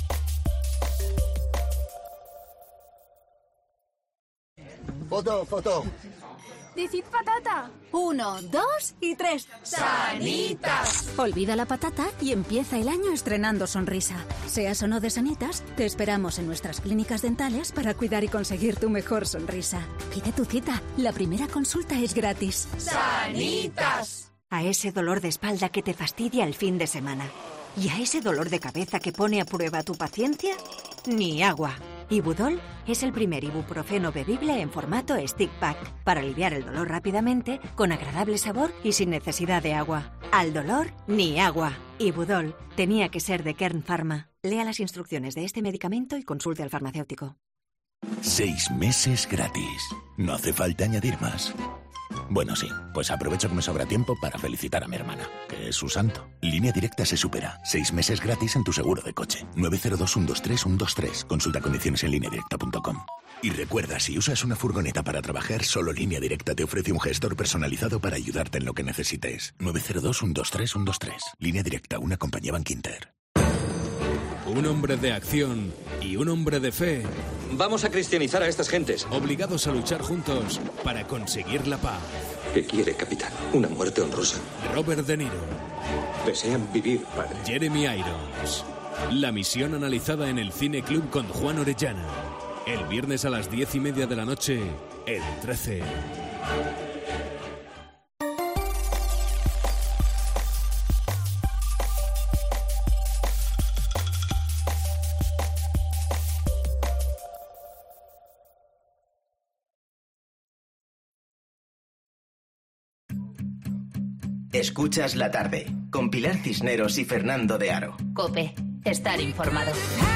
Foto, foto. Decid patata. Uno, dos y tres. ¡Sanitas! Olvida la patata y empieza el año estrenando sonrisa. Seas o no de Sanitas, te esperamos en nuestras clínicas dentales para cuidar y conseguir tu mejor sonrisa. Pide tu cita. La primera consulta es gratis. ¡Sanitas! A ese dolor de espalda que te fastidia el fin de semana. ¿Y a ese dolor de cabeza que pone a prueba tu paciencia? Ni agua. Ibudol es el primer ibuprofeno bebible en formato stick pack para aliviar el dolor rápidamente, con agradable sabor y sin necesidad de agua. Al dolor, ni agua. Ibudol tenía que ser de Kern Pharma. Lea las instrucciones de este medicamento y consulte al farmacéutico. Seis meses gratis. No hace falta añadir más. Bueno, sí, pues aprovecho que me sobra tiempo para felicitar a mi hermana, que es su santo. Línea Directa se supera. Seis meses gratis en tu seguro de coche. nueve cero dos, uno dos tres, uno dos tres. Consulta condiciones en línea directa punto com. Y recuerda, si usas una furgoneta para trabajar, solo Línea Directa te ofrece un gestor personalizado para ayudarte en lo que necesites. nueve cero dos, uno dos tres, uno dos tres. Línea Directa, una compañía Bankinter. Un hombre de acción y un hombre de fe. Vamos a cristianizar a estas gentes. Obligados a luchar juntos para conseguir la paz. ¿Qué quiere, capitán? ¿Una muerte honrosa? Robert De Niro. Desean vivir, padre. Jeremy Irons. La misión analizada en el Cine Club con Juan Orellana. El viernes a las diez y media de la noche, el trece. Escuchas la tarde, con Pilar Cisneros y Fernando de Aro. COPE, estar informado.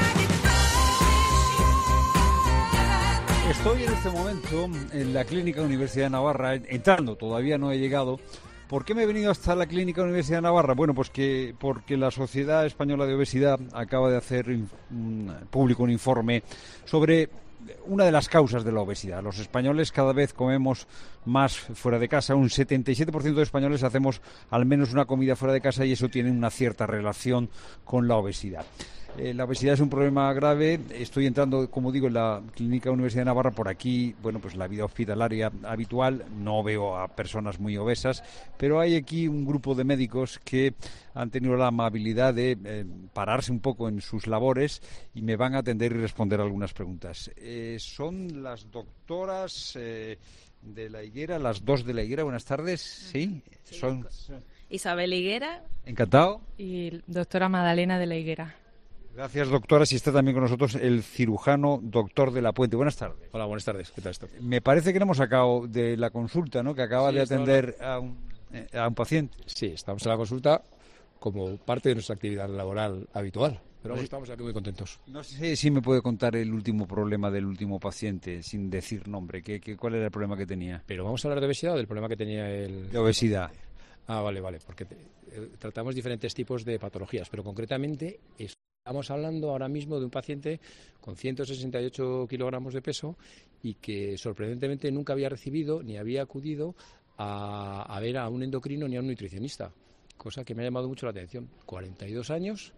Estoy en este momento en la Clínica Universidad de Navarra, entrando, todavía no he llegado. ¿Por qué me he venido hasta la Clínica Universidad de Navarra? Bueno, pues que porque la Sociedad Española de Obesidad acaba de hacer un, público un informe sobre una de las causas de la obesidad. Los españoles cada vez comemos más fuera de casa. Un setenta y siete por ciento de españoles hacemos al menos una comida fuera de casa y eso tiene una cierta relación con la obesidad. Eh, la obesidad es un problema grave. Estoy entrando, como digo, en la Clínica Universidad de Navarra. Por aquí, bueno, pues la vida hospitalaria habitual. No veo a personas muy obesas, pero hay aquí un grupo de médicos que han tenido la amabilidad de eh, pararse un poco en sus labores y me van a atender y responder algunas preguntas. Eh, son las doctoras eh, de la Higuera, las dos de la Higuera. Buenas tardes. Sí, sí son Isabel Higuera. Encantado. Y doctora Madalena de la Higuera. Gracias, doctora. Si está también con nosotros el cirujano doctor de la Puente. Buenas tardes. Hola, buenas tardes. ¿Qué tal esto? Me parece que no hemos sacado de la consulta, ¿no? Que acaba sí, de atender a un, eh, a un paciente. Sí, estamos en la consulta como parte de nuestra actividad laboral habitual. Pero sí, estamos aquí muy contentos. No sé si me puede contar el último problema del último paciente, sin decir nombre. ¿Qué, qué, ¿Cuál era el problema que tenía? ¿Pero vamos a hablar de obesidad o del problema que tenía el...? De obesidad. Ah, vale, vale. Porque te, eh, tratamos diferentes tipos de patologías, pero concretamente... Es... Estamos hablando ahora mismo de un paciente con ciento sesenta y ocho kilogramos de peso y que sorprendentemente nunca había recibido ni había acudido a, a ver a un endocrino ni a un nutricionista, cosa que me ha llamado mucho la atención. cuarenta y dos años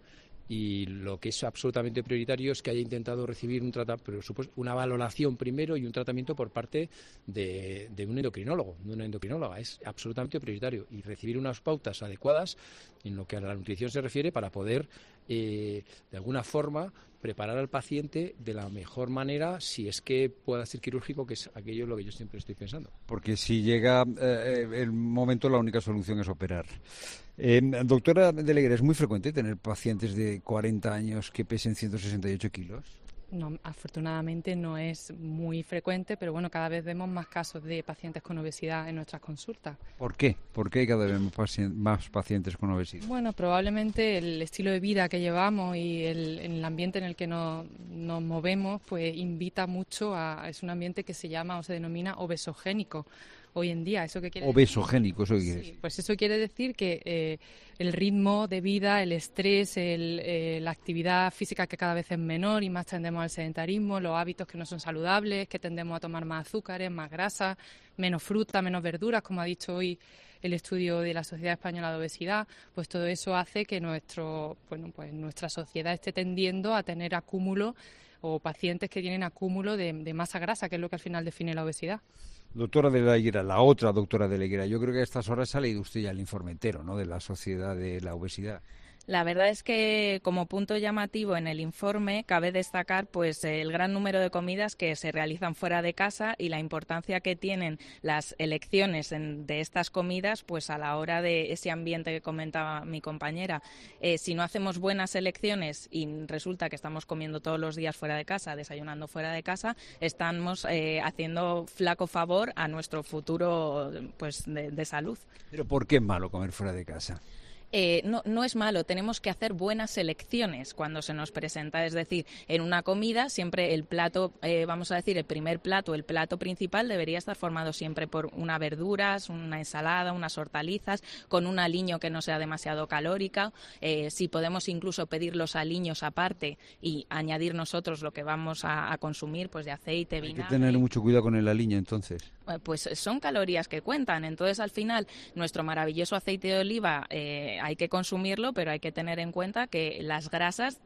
y lo que es absolutamente prioritario es que haya intentado recibir un trata, pero supuesto, una valoración primero y un tratamiento por parte de, de un endocrinólogo, de una endocrinóloga. Es absolutamente prioritario y recibir unas pautas adecuadas en lo que a la nutrición se refiere para poder Eh, de alguna forma preparar al paciente de la mejor manera si es que pueda ser quirúrgico, que es aquello en lo que yo siempre estoy pensando. Porque si llega eh, el momento, la única solución es operar. Eh, doctora de la Higuera, ¿es muy frecuente tener pacientes de cuarenta años que pesen ciento sesenta y ocho kilos? No, afortunadamente no es muy frecuente, pero bueno, cada vez vemos más casos de pacientes con obesidad en nuestras consultas. ¿Por qué? ¿Por qué cada vez más pacientes con obesidad? Bueno, probablemente el estilo de vida que llevamos y el, el ambiente en el que nos, nos movemos, pues invita mucho a... Es un ambiente que se llama o se denomina obesogénico hoy en día. ¿Eso qué quiere Obesogénico, ¿eso qué quiere decir? Sí, pues eso quiere decir que eh, el ritmo de vida, el estrés, el, eh, la actividad física que cada vez es menor y más tendemos al sedentarismo, los hábitos que no son saludables, que tendemos a tomar más azúcares, más grasa, menos fruta, menos verduras, como ha dicho hoy el estudio de la Sociedad Española de Obesidad, pues todo eso hace que nuestro, bueno, pues nuestra sociedad esté tendiendo a tener acúmulo o pacientes que tienen acúmulo de, de masa grasa, que es lo que al final define la obesidad. Doctora de la Higuera, la otra doctora de la Higuera, yo creo que a estas horas ha leído usted ya el informe entero, ¿no?, de la Sociedad de la Obesidad. La verdad es que como punto llamativo en el informe cabe destacar pues el gran número de comidas que se realizan fuera de casa y la importancia que tienen las elecciones en, de estas comidas pues a la hora de ese ambiente que comentaba mi compañera. Eh, si no hacemos buenas elecciones y resulta que estamos comiendo todos los días fuera de casa, desayunando fuera de casa, estamos eh, haciendo flaco favor a nuestro futuro pues de, de salud. ¿Pero por qué es malo comer fuera de casa? Eh, no, no es malo, tenemos que hacer buenas elecciones cuando se nos presenta, es decir, en una comida siempre el plato, eh, vamos a decir, el primer plato, el plato principal debería estar formado siempre por unas verduras, una ensalada, unas hortalizas, con un aliño que no sea demasiado calórica, eh, si podemos incluso pedir los aliños aparte y añadir nosotros lo que vamos a, a consumir, pues de aceite, vinagre. Hay que tener mucho cuidado con el aliño entonces. Pues son calorías que cuentan, entonces al final nuestro maravilloso aceite de oliva eh, hay que consumirlo, pero hay que tener en cuenta que las grasas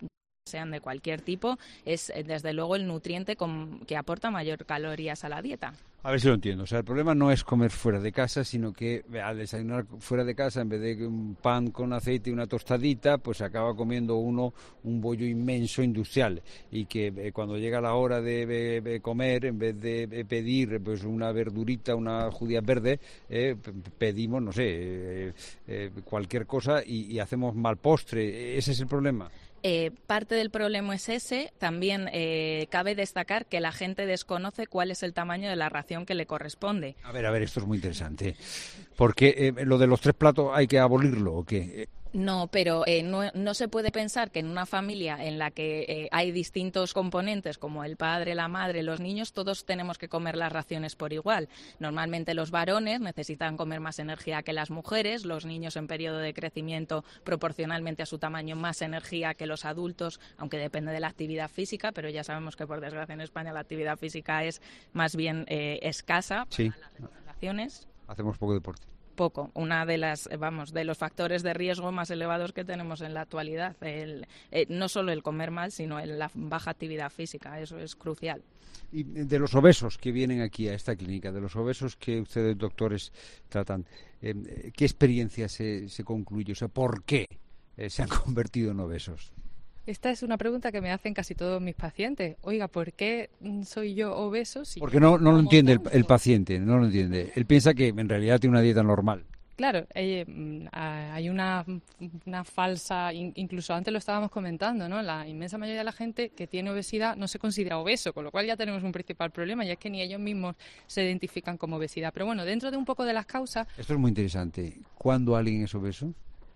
sean de cualquier tipo, es desde luego el nutriente con, que aporta mayor calorías a la dieta. A ver si lo entiendo. O sea, el problema no es comer fuera de casa, sino que al desayunar fuera de casa, en vez de un pan con aceite y una tostadita, pues se acaba comiendo uno un bollo inmenso industrial. Y que eh, cuando llega la hora de, de, de comer, en vez de, de pedir pues una verdurita, una judía verde, eh, pedimos, no sé, eh, eh, cualquier cosa y, y hacemos mal postre. ¿Ese es el problema? Eh, parte del problema es ese. También eh, cabe destacar que la gente desconoce cuál es el tamaño de la ración que le corresponde. A ver, a ver, esto es muy interesante. Porque eh, lo de los tres platos hay que abolirlo, ¿o qué? No, pero eh, no, no se puede pensar que en una familia en la que eh, hay distintos componentes como el padre, la madre, los niños, todos tenemos que comer las raciones por igual. Normalmente los varones necesitan comer más energía que las mujeres, los niños en periodo de crecimiento proporcionalmente a su tamaño más energía que los adultos, aunque depende de la actividad física, pero ya sabemos que por desgracia en España la actividad física es más bien eh, escasa sí. para las recomendaciones. Hacemos poco deporte. Poco, una de las, vamos, de los factores de riesgo más elevados que tenemos en la actualidad, el, eh, no solo el comer mal, sino el, la baja actividad física, eso es crucial. Y de los obesos que vienen aquí a esta clínica, de los obesos que ustedes doctores tratan, eh, ¿qué experiencia se, se concluye? O sea, ¿por qué eh, se han convertido en obesos? Esta es una pregunta que me hacen casi todos mis pacientes. Oiga, ¿por qué soy yo obeso? Si Porque no, no lo entiende el, el paciente, no lo entiende. Él piensa que en realidad tiene una dieta normal. Claro, eh, hay una, una falsa, incluso antes lo estábamos comentando, ¿no? La inmensa mayoría de la gente que tiene obesidad no se considera obeso, con lo cual ya tenemos un principal problema, y es que ni ellos mismos se identifican como obesidad. Pero bueno, dentro de un poco de las causas... Esto es muy interesante. ¿Cuándo alguien es obeso?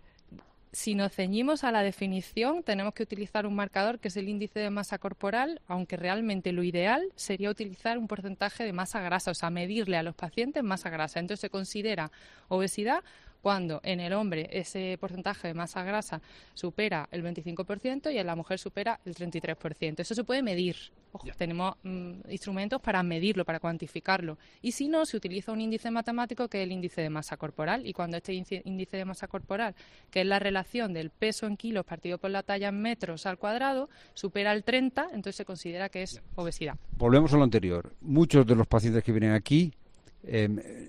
Si nos ceñimos a la definición, tenemos que utilizar un marcador que es el índice de masa corporal, aunque realmente lo ideal sería utilizar un porcentaje de masa grasa, o sea, medirle a los pacientes masa grasa. Entonces se considera obesidad cuando en el hombre ese porcentaje de masa grasa supera el veinticinco por ciento y en la mujer supera el treinta y tres por ciento. Eso se puede medir. Ojo, tenemos mm, instrumentos para medirlo, para cuantificarlo. Y si no, se utiliza un índice matemático que es el índice de masa corporal. Y cuando este índice de masa corporal, que es la relación del peso en kilos partido por la talla en metros al cuadrado, supera el treinta, entonces se considera que es obesidad. Volvemos a lo anterior. Muchos de los pacientes que vienen aquí Eh,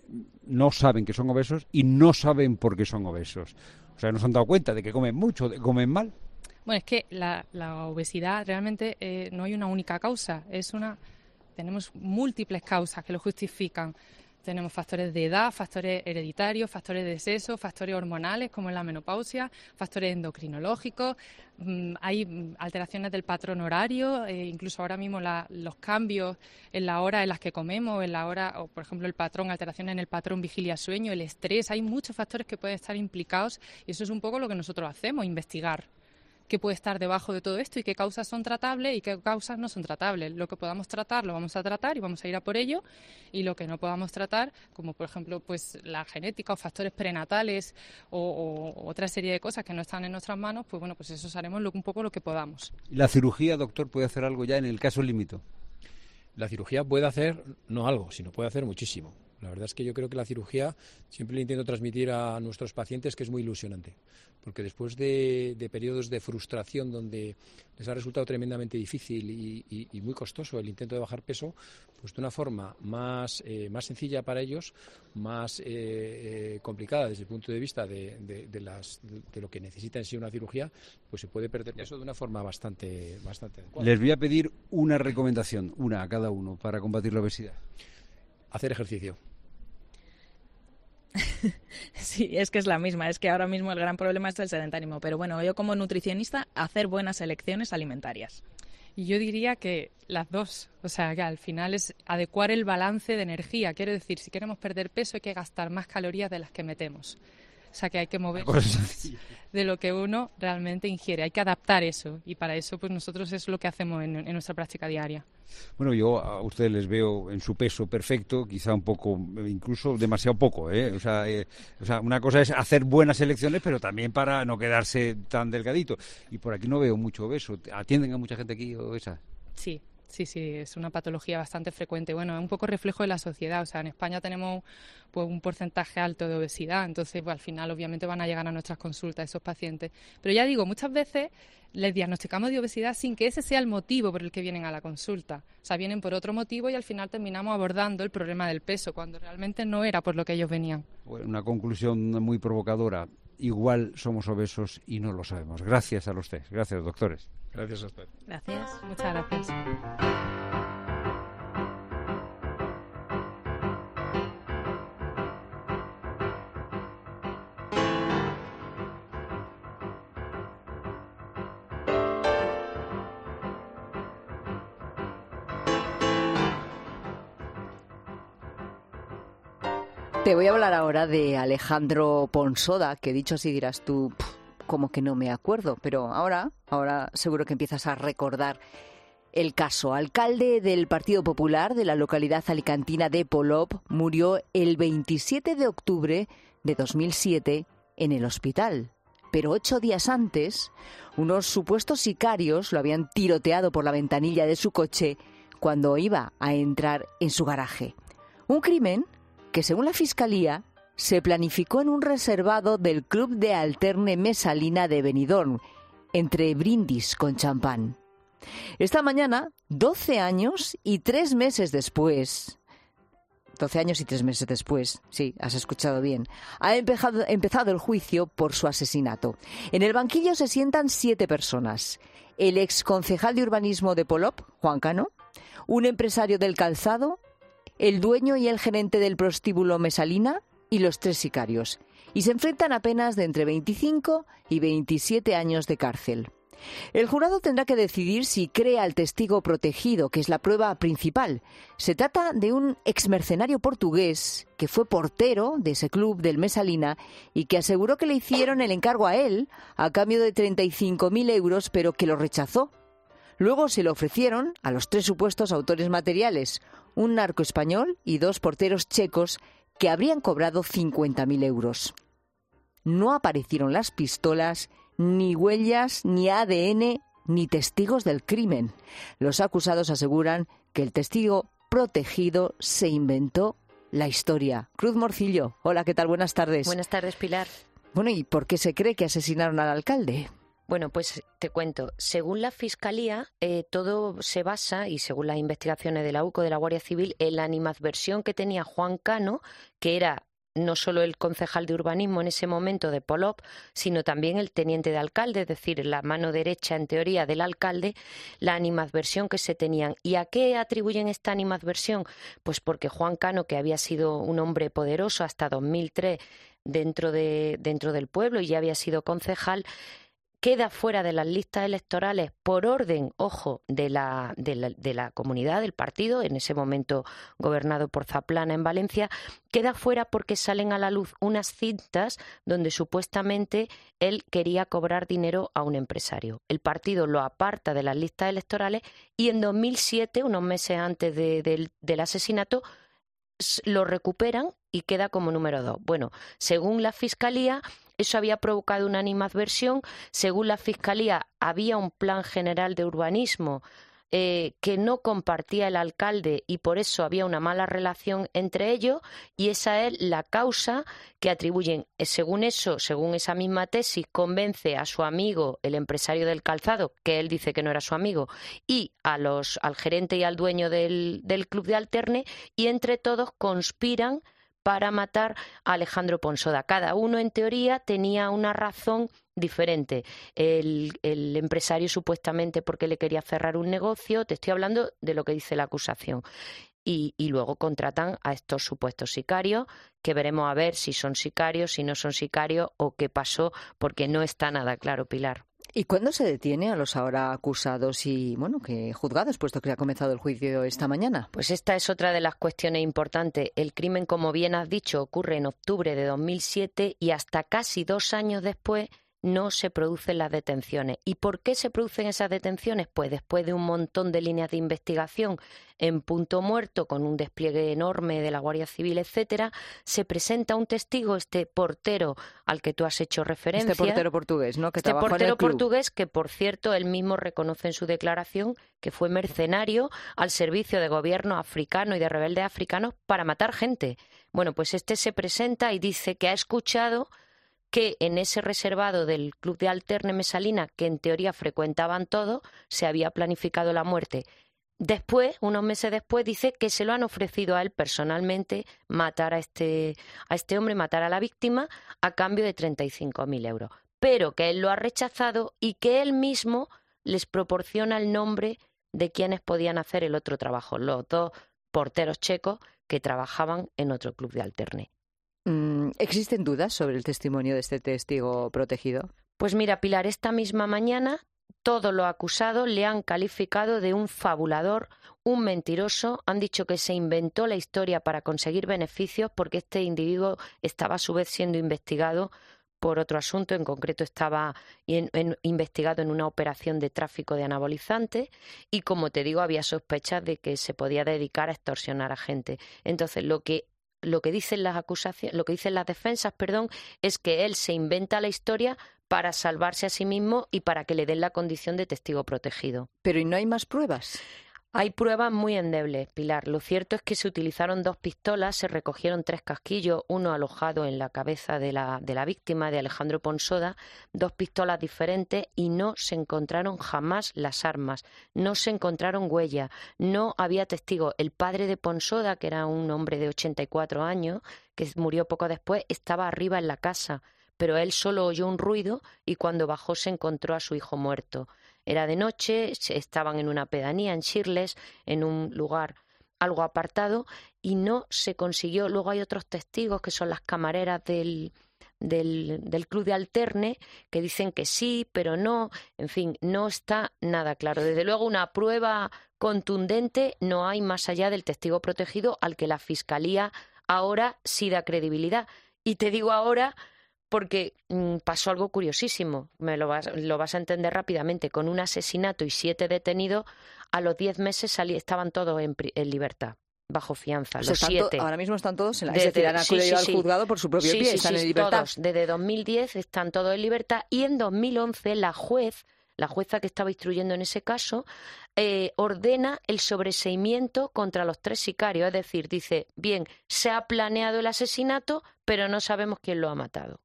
no saben que son obesos y no saben por qué son obesos. O sea, no se han dado cuenta de que comen mucho, de que comen mal. Bueno, es que la, la obesidad realmente eh, no hay una única causa. Es una, tenemos múltiples causas que lo justifican. Tenemos factores de edad, factores hereditarios, factores de sexo, factores hormonales como en la menopausia, factores endocrinológicos, mmm, hay alteraciones del patrón horario, eh, incluso ahora mismo la, los cambios en la hora en las que comemos, en la hora, o por ejemplo el patrón, alteraciones en el patrón vigilia-sueño, el estrés, hay muchos factores que pueden estar implicados y eso es un poco lo que nosotros hacemos, investigar qué puede estar debajo de todo esto y qué causas son tratables y qué causas no son tratables. Lo que podamos tratar lo vamos a tratar y vamos a ir a por ello, y lo que no podamos tratar, como por ejemplo pues la genética o factores prenatales o, o otra serie de cosas que no están en nuestras manos, pues bueno, pues eso haremos lo, un poco lo que podamos. ¿La cirugía, doctor, puede hacer algo ya en el caso límite? La cirugía puede hacer, no algo, sino puede hacer muchísimo. La verdad es que yo creo que la cirugía, siempre le intento transmitir a nuestros pacientes que es muy ilusionante, porque después de, de periodos de frustración donde les ha resultado tremendamente difícil y, y, y muy costoso el intento de bajar peso, pues de una forma más, eh, más sencilla para ellos, más eh, eh, complicada desde el punto de vista de, de, de, las, de, de lo que necesita en sí una cirugía, pues se puede perder eso de una forma bastante, bastante adecuada. Les voy a pedir una recomendación, una a cada uno, para combatir la obesidad. Hacer ejercicio. Sí, es que es la misma, es que ahora mismo el gran problema es el sedentarismo, pero bueno, yo como nutricionista, hacer buenas elecciones alimentarias. Y yo diría que las dos, o sea, que al final es adecuar el balance de energía, quiero decir, si queremos perder peso hay que gastar más calorías de las que metemos. O sea, que hay que mover de lo que uno realmente ingiere. Hay que adaptar eso. Y para eso, pues nosotros es lo que hacemos en, en nuestra práctica diaria. Bueno, yo a ustedes les veo en su peso perfecto, quizá un poco, incluso demasiado poco, ¿eh? O sea, eh, o sea, una cosa es hacer buenas elecciones, pero también para no quedarse tan delgadito. Y por aquí no veo mucho obeso. ¿Atienden a mucha gente aquí obesa? Sí. Sí, sí, es una patología bastante frecuente. Bueno, es un poco reflejo de la sociedad. O sea, en España tenemos pues un porcentaje alto de obesidad, entonces pues, al final obviamente van a llegar a nuestras consultas esos pacientes. Pero ya digo, muchas veces les diagnosticamos de obesidad sin que ese sea el motivo por el que vienen a la consulta. O sea, vienen por otro motivo y al final terminamos abordando el problema del peso, cuando realmente no era por lo que ellos venían. Bueno, una conclusión muy provocadora. Igual somos obesos y no lo sabemos. Gracias a los tres. Gracias, doctores. Gracias a usted. Gracias. Muchas gracias. Te voy a hablar ahora de Alejandro Ponsoda, que dicho así dirás tú, como que no me acuerdo, pero ahora, ahora seguro que empiezas a recordar el caso. Alcalde del Partido Popular de la localidad alicantina de Polop murió el veintisiete de octubre de dos mil siete en el hospital. Pero ocho días antes, unos supuestos sicarios lo habían tiroteado por la ventanilla de su coche cuando iba a entrar en su garaje. Un crimen que, según la Fiscalía, se planificó en un reservado del Club de Alterne Mesalina de Benidorm, entre brindis con champán. Esta mañana, doce años y tres meses después, doce años y tres meses después, sí, has escuchado bien, ha empezado, empezado el juicio por su asesinato. En el banquillo se sientan siete personas. El exconcejal de urbanismo de Polop, Juan Cano, un empresario del calzado, el dueño y el gerente del prostíbulo Mesalina y los tres sicarios. Y se enfrentan a penas de entre veinticinco y veintisiete años de cárcel. El jurado tendrá que decidir si cree al testigo protegido, que es la prueba principal. Se trata de un exmercenario portugués que fue portero de ese club del Mesalina y que aseguró que le hicieron el encargo a él a cambio de treinta y cinco mil euros, pero que lo rechazó. Luego se lo ofrecieron a los tres supuestos autores materiales, un narco español y dos porteros checos que habrían cobrado cincuenta mil euros. No aparecieron las pistolas, ni huellas, ni A D N, ni testigos del crimen. Los acusados aseguran que el testigo protegido se inventó la historia. Cruz Morcillo, hola, ¿qué tal? Buenas tardes. Buenas tardes, Pilar. Bueno, ¿y por qué se cree que asesinaron al alcalde? Bueno, pues te cuento. Según la Fiscalía, eh, todo se basa, y según las investigaciones de la U C O, de la Guardia Civil, en la animadversión que tenía Juan Cano, que era no solo el concejal de urbanismo en ese momento de Polop, sino también el teniente de alcalde, es decir, la mano derecha, en teoría, del alcalde, la animadversión que se tenían. ¿Y a qué atribuyen esta animadversión? Pues porque Juan Cano, que había sido un hombre poderoso hasta dos mil tres dentro de, dentro del pueblo y ya había sido concejal, queda fuera de las listas electorales por orden, ojo, de la, de la, de la comunidad, del partido, en ese momento gobernado por Zaplana en Valencia, queda fuera porque salen a la luz unas cintas donde supuestamente él quería cobrar dinero a un empresario. El partido lo aparta de las listas electorales y en dos mil siete, unos meses antes de, de, del asesinato, lo recuperan y queda como número dos. Bueno, según la Fiscalía, eso había provocado una animadversión. Según la Fiscalía, había un plan general de urbanismo eh, que no compartía el alcalde y por eso había una mala relación entre ellos, y esa es la causa que atribuyen. Según eso, según esa misma tesis, convence a su amigo, el empresario del calzado, que él dice que no era su amigo, y a los, al gerente y al dueño del, del club de Alterne, y entre todos conspiran para matar a Alejandro Ponsoda. Cada uno, en teoría, tenía una razón diferente. El, el empresario supuestamente porque le quería cerrar un negocio, te estoy hablando de lo que dice la acusación. Y, y luego contratan a estos supuestos sicarios, que veremos a ver si son sicarios, si no son sicarios o qué pasó, porque no está nada claro, Pilar. ¿Y cuándo se detiene a los ahora acusados y, bueno, que juzgados, puesto que ha comenzado el juicio esta mañana? Pues esta es otra de las cuestiones importantes. El crimen, como bien has dicho, ocurre en octubre de dos mil siete y hasta casi dos años después no se producen las detenciones. ¿Y por qué se producen esas detenciones? Pues después de un montón de líneas de investigación en punto muerto, con un despliegue enorme de la Guardia Civil, etcétera, se presenta un testigo, este portero al que tú has hecho referencia. Este portero portugués, ¿no? Que este trabajó portero en el club. portugués que, por cierto, él mismo reconoce en su declaración que fue mercenario al servicio de gobierno africano y de rebeldes africanos para matar gente. Bueno, pues este se presenta y dice que ha escuchado que en ese reservado del Club de Alterne Mesalina, que en teoría frecuentaban todos, se había planificado la muerte. Después, unos meses después, dice que se lo han ofrecido a él personalmente matar a este, a este hombre, matar a la víctima, a cambio de treinta y cinco mil euros. Pero que él lo ha rechazado y que él mismo les proporciona el nombre de quienes podían hacer el otro trabajo, los dos porteros checos que trabajaban en otro club de Alterne. ¿Existen dudas sobre el testimonio de este testigo protegido? Pues mira, Pilar, esta misma mañana todos los acusados le han calificado de un fabulador, un mentiroso. Han dicho que se inventó la historia para conseguir beneficios porque este individuo estaba a su vez siendo investigado por otro asunto. En concreto estaba en, en, investigado en una operación de tráfico de anabolizantes y, como te digo, había sospechas de que se podía dedicar a extorsionar a gente. Entonces, lo que Lo que dicen las acusaciones, lo que dicen las defensas, perdón, es que él se inventa la historia para salvarse a sí mismo y para que le den la condición de testigo protegido. Pero ¿y no hay más pruebas? Hay pruebas muy endebles, Pilar. Lo cierto es que se utilizaron dos pistolas, se recogieron tres casquillos, uno alojado en la cabeza de la, de la víctima, de Alejandro Ponsoda, dos pistolas diferentes, y no se encontraron jamás las armas, no se encontraron huellas, no había testigos. El padre de Ponsoda, que era un hombre de ochenta y cuatro años, que murió poco después, estaba arriba en la casa, pero él solo oyó un ruido y cuando bajó se encontró a su hijo muerto. Era de noche, estaban en una pedanía, en Shirles, en un lugar algo apartado, y no se consiguió. Luego hay otros testigos, que son las camareras del, del, del Club de Alterne, que dicen que sí, pero no. En fin, no está nada claro. Desde luego, una prueba contundente no hay más allá del testigo protegido, al que la Fiscalía ahora sí da credibilidad. Y te digo ahora porque mmm, pasó algo curiosísimo, me lo vas, lo vas a entender rápidamente. Con un asesinato y siete detenidos, a los diez meses salí, estaban todos en, en libertad, bajo fianza, o sea, los siete. Ahora mismo están todos en la... Desde, es decir, han acudido sí, sí, al sí. juzgado por su propio sí, pie, sí, están sí, en libertad. Todos, desde dos mil diez están todos en libertad, y en dos mil once la juez, la jueza que estaba instruyendo en ese caso, eh, ordena el sobreseimiento contra los tres sicarios. Es decir, dice, bien, se ha planeado el asesinato, pero no sabemos quién lo ha matado.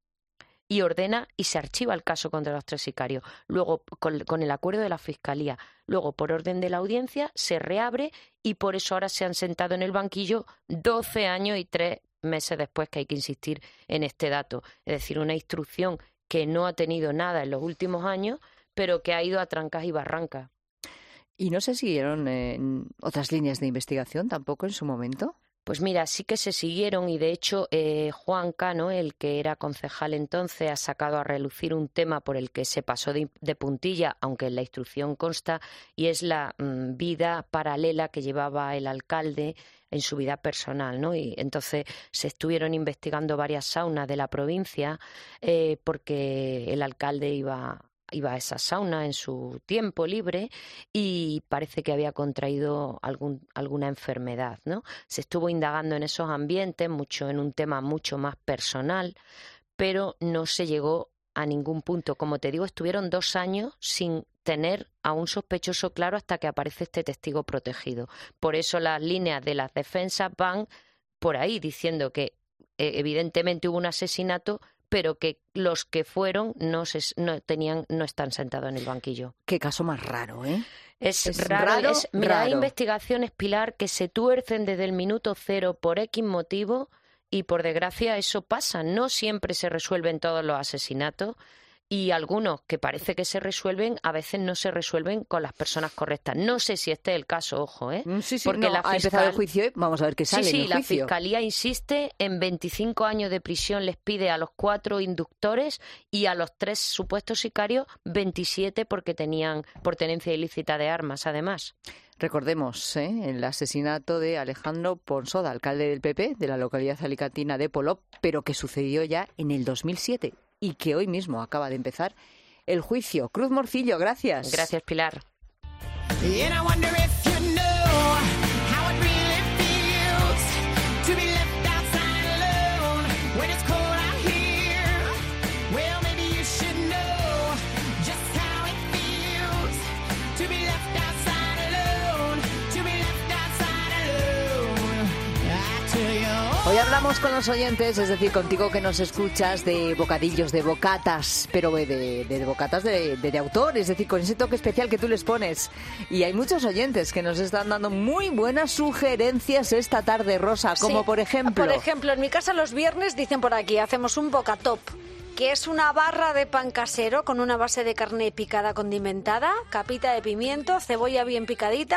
Y ordena y se archiva el caso contra los tres sicarios. Luego, con, con el acuerdo de la Fiscalía, luego por orden de la audiencia, se reabre, y por eso ahora se han sentado en el banquillo doce años y tres meses después, que hay que insistir en este dato. Es decir, una instrucción que no ha tenido nada en los últimos años, pero que ha ido a trancas y barrancas. ¿Y no se siguieron eh, otras líneas de investigación tampoco en su momento? Pues mira, sí que se siguieron, y de hecho eh, Juan Cano, el que era concejal entonces, ha sacado a relucir un tema por el que se pasó de, de puntilla, aunque en la instrucción consta, y es la mmm, vida paralela que llevaba el alcalde en su vida personal, ¿no? Y entonces se estuvieron investigando varias saunas de la provincia eh, porque el alcalde iba... iba a esa sauna en su tiempo libre y parece que había contraído algún, alguna enfermedad, ¿no? Se estuvo indagando en esos ambientes, mucho en un tema mucho más personal, pero no se llegó a ningún punto. Como te digo, estuvieron dos años sin tener a un sospechoso claro hasta que aparece este testigo protegido. Por eso las líneas de las defensas van por ahí, diciendo que eh, evidentemente hubo un asesinato, pero que los que fueron no se, no tenían no están sentados en el banquillo. Qué caso más raro, ¿eh? Es, es raro. raro, Es, mira, raro. Hay investigaciones, Pilar, que se tuercen desde el minuto cero por X motivo, y por desgracia eso pasa. No siempre se resuelven todos los asesinatos, y algunos que parece que se resuelven, a veces no se resuelven con las personas correctas. No sé si este es el caso, ojo, ¿eh? Sí, sí, porque no, la ha fiscal... empezado el juicio, vamos a ver qué sale Sí, sí, en el la juicio. Fiscalía insiste en veinticinco años de prisión, les pide a los cuatro inductores, y a los tres supuestos sicarios veintisiete porque tenían por tenencia ilícita de armas, además. Recordemos ¿eh? el asesinato de Alejandro Ponsoda, alcalde del P P de la localidad alicantina de Polop, pero que sucedió ya en el dos mil siete. y que hoy mismo acaba de empezar el juicio. Cruz Morcillo, gracias. Gracias, Pilar. Hoy hablamos con los oyentes, es decir, contigo que nos escuchas, de bocadillos, de bocatas, pero de, de, de bocatas de, de, de autor, es decir, con ese toque especial que tú les pones. Y hay muchos oyentes que nos están dando muy buenas sugerencias esta tarde, Rosa, como Sí. por ejemplo... Por ejemplo, en mi casa los viernes, dicen por aquí, hacemos un bocatop, que es una barra de pan casero con una base de carne picada condimentada, capita de pimiento, cebolla bien picadita,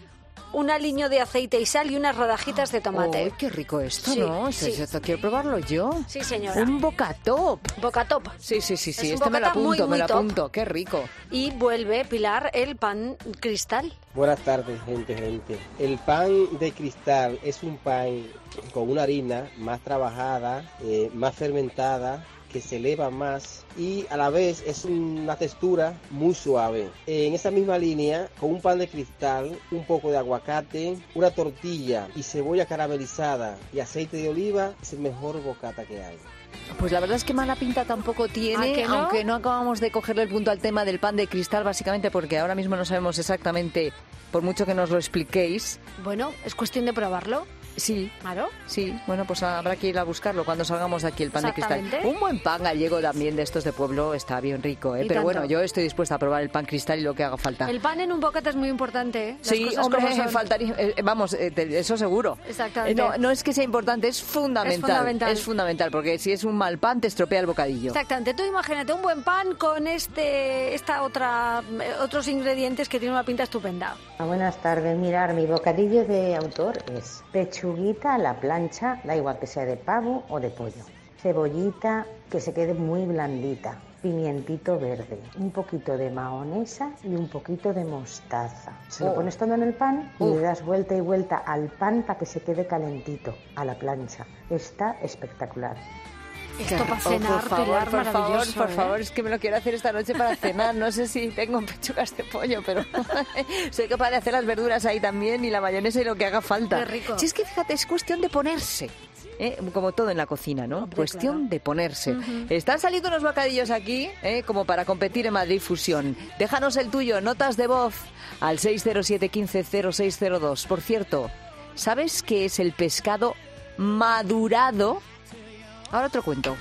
un aliño de aceite y sal y unas rodajitas de tomate. ¡Uy, qué rico esto, Sí, ¿no? Esto, sí. esto quiero probarlo yo. Sí, señora. Un bocatop. Bocatop. Sí, sí, sí, sí. Es un Este me lo bocata muy, apunto, me muy lo top. apunto. Qué rico. Y vuelve, Pilar, el pan cristal. Buenas tardes, gente, gente. El pan de cristal es un pan con una harina más trabajada, eh, más fermentada, que se eleva más y a la vez es una textura muy suave. En esa misma línea, con un pan de cristal, un poco de aguacate, una tortilla y cebolla caramelizada y aceite de oliva, es el mejor bocata que hay. Pues la verdad es que mala pinta tampoco tiene, ¿Ah, que no? aunque no acabamos de cogerle el punto al tema del pan de cristal, básicamente porque ahora mismo no sabemos exactamente, por mucho que nos lo expliquéis. Bueno, es cuestión de probarlo. Sí, Claro. sí, bueno, pues habrá que ir a buscarlo cuando salgamos de aquí, el pan de cristal. Exactamente. Un buen pan gallego también de estos de pueblo está bien rico, ¿eh? Y Pero tanto. bueno, yo estoy dispuesta a probar el pan cristal y lo que haga falta. El pan en un bocata es muy importante, ¿eh? Las Sí, cosas hombre, como son. faltaría, eh, vamos, eh, te- eso seguro. Exactamente. Eh, no, no es que sea importante, es fundamental. Es fundamental. Es fundamental, porque si es un mal pan te estropea el bocadillo. Exactamente. Tú imagínate un buen pan con este, esta otra, eh, otros ingredientes que tiene una pinta estupenda. Buenas tardes, mirar, mi bocadillo de autor es pechuguita a la plancha, da igual que sea de pavo o de pollo, cebollita que se quede muy blandita, pimientito verde, un poquito de mahonesa y un poquito de mostaza. Se lo Oh. pones todo en el pan y Uf. le das vuelta y vuelta al pan para que se quede calentito, a la plancha. Está espectacular. Esto para Oh, cenar, por favor, Pilar, por favor, maravilloso, por ¿eh? favor, es que me lo quiero hacer esta noche para cenar. No sé si tengo pechugas de pollo, pero soy capaz de hacer las verduras ahí también y la mayonesa y lo que haga falta. Qué rico. Si es que fíjate, es cuestión de ponerse. ¿eh? Como todo en la cocina, ¿no? Hombre, Cuestión claro. de ponerse. Ujú. Están saliendo unos bocadillos aquí, ¿eh? Como para competir en Madrid Fusión. Déjanos el tuyo, notas de voz, al seis cero siete uno cinco cero seis cero dos. Por cierto, ¿sabes qué es el pescado madurado? Ahora otro cuento.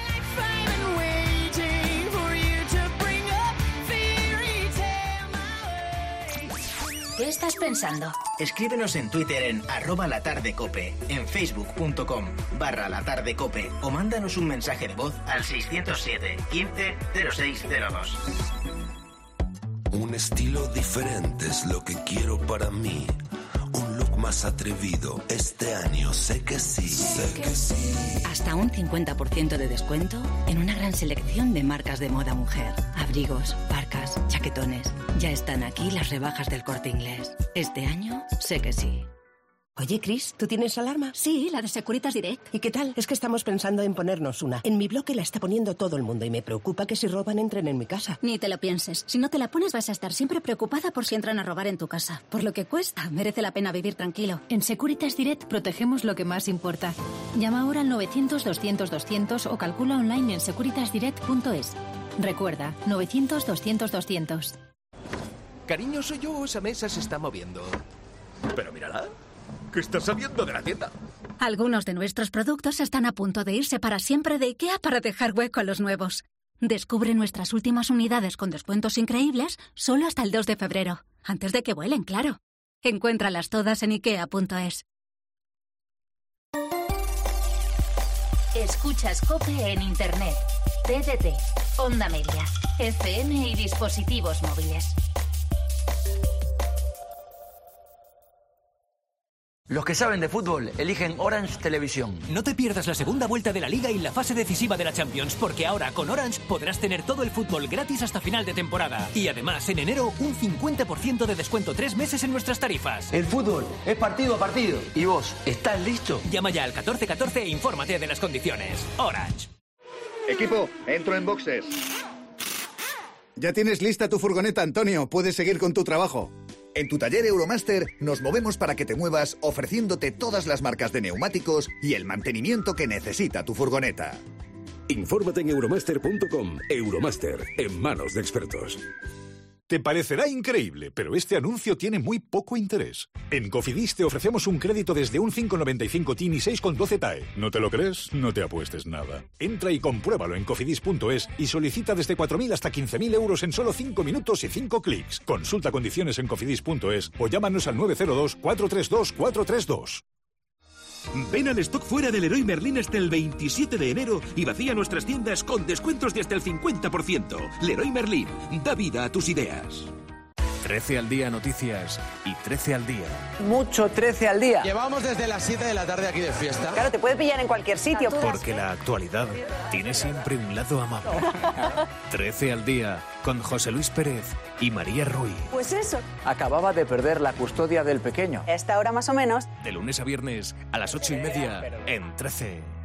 ¿Qué estás pensando? Escríbenos en Twitter en arroba latardecope, en facebook.com barra latardecope o mándanos un mensaje de voz al seiscientos siete quince cero seis cero dos. Un estilo diferente es lo que quiero para mí. Un look más atrevido. Este año sé que sí. Sé que sí. Hasta un cincuenta por ciento de descuento en una gran selección de marcas de moda mujer. Abrigos, parcas, chaquetones. Ya están aquí las rebajas del Corte Inglés. Este año sé que sí. Oye, Chris, ¿tú tienes alarma? Sí, la de Securitas Direct. ¿Y qué tal? Es que estamos pensando en ponernos una. En mi bloque la está poniendo todo el mundo y me preocupa que si roban entren en mi casa. Ni te lo pienses. Si no te la pones vas a estar siempre preocupada por si entran a robar en tu casa. Por lo que cuesta, merece la pena vivir tranquilo. En Securitas Direct protegemos lo que más importa. Llama ahora al novecientos doscientos doscientos o calcula online en securitas direct punto es. Recuerda, novecientos doscientos doscientos. Cariño, soy yo, esa mesa se está moviendo. Pero mírala, que está saliendo de la tienda. Algunos de nuestros productos están a punto de irse para siempre de IKEA para dejar hueco a los nuevos. Descubre nuestras últimas unidades con descuentos increíbles solo hasta el dos de febrero. Antes de que vuelen, claro. Encuéntralas todas en ikea punto es. Escuchas COPE en Internet, T D T, Onda Media, F M y dispositivos móviles. Los que saben de fútbol eligen Orange Televisión. No te pierdas la segunda vuelta de la Liga y la fase decisiva de la Champions, porque ahora con Orange podrás tener todo el fútbol gratis hasta final de temporada. Y además, en enero, un cincuenta por ciento de descuento tres meses en nuestras tarifas. El fútbol es partido a partido. ¿Y vos, estás listo? Llama ya al catorce catorce e infórmate de las condiciones. Orange. Equipo, entro en boxes. Ya tienes lista tu furgoneta, Antonio. Puedes seguir con tu trabajo. En tu taller Euromaster nos movemos para que te muevas ofreciéndote todas las marcas de neumáticos y el mantenimiento que necesita tu furgoneta. Infórmate en euromaster punto com. Euromaster, en manos de expertos. Te parecerá increíble, pero este anuncio tiene muy poco interés. En Cofidis te ofrecemos un crédito desde un cinco coma noventa y cinco T I N y seis coma doce T A E. ¿No te lo crees? No te apuestes nada. Entra y compruébalo en cofidis punto es y solicita desde cuatro mil hasta quince mil euros en solo cinco minutos y cinco clics. Consulta condiciones en cofidis punto es o llámanos al nueve cero dos, cuatro tres dos, cuatro tres dos. Ven al stock fuera del Leroy Merlin hasta el veintisiete de enero y vacía nuestras tiendas con descuentos de hasta el cincuenta por ciento. Leroy Merlin, da vida a tus ideas. trece al día noticias y trece al día. Mucho trece al día. Llevamos desde las siete de la tarde aquí de fiesta. Claro, te puede pillar en cualquier sitio. Porque la actualidad tiene siempre un lado amable. trece al día con José Luis Pérez y María Ruiz. Pues eso. Acababa de perder la custodia del pequeño. A esta hora más o menos. De lunes a viernes a las ocho y media en trece.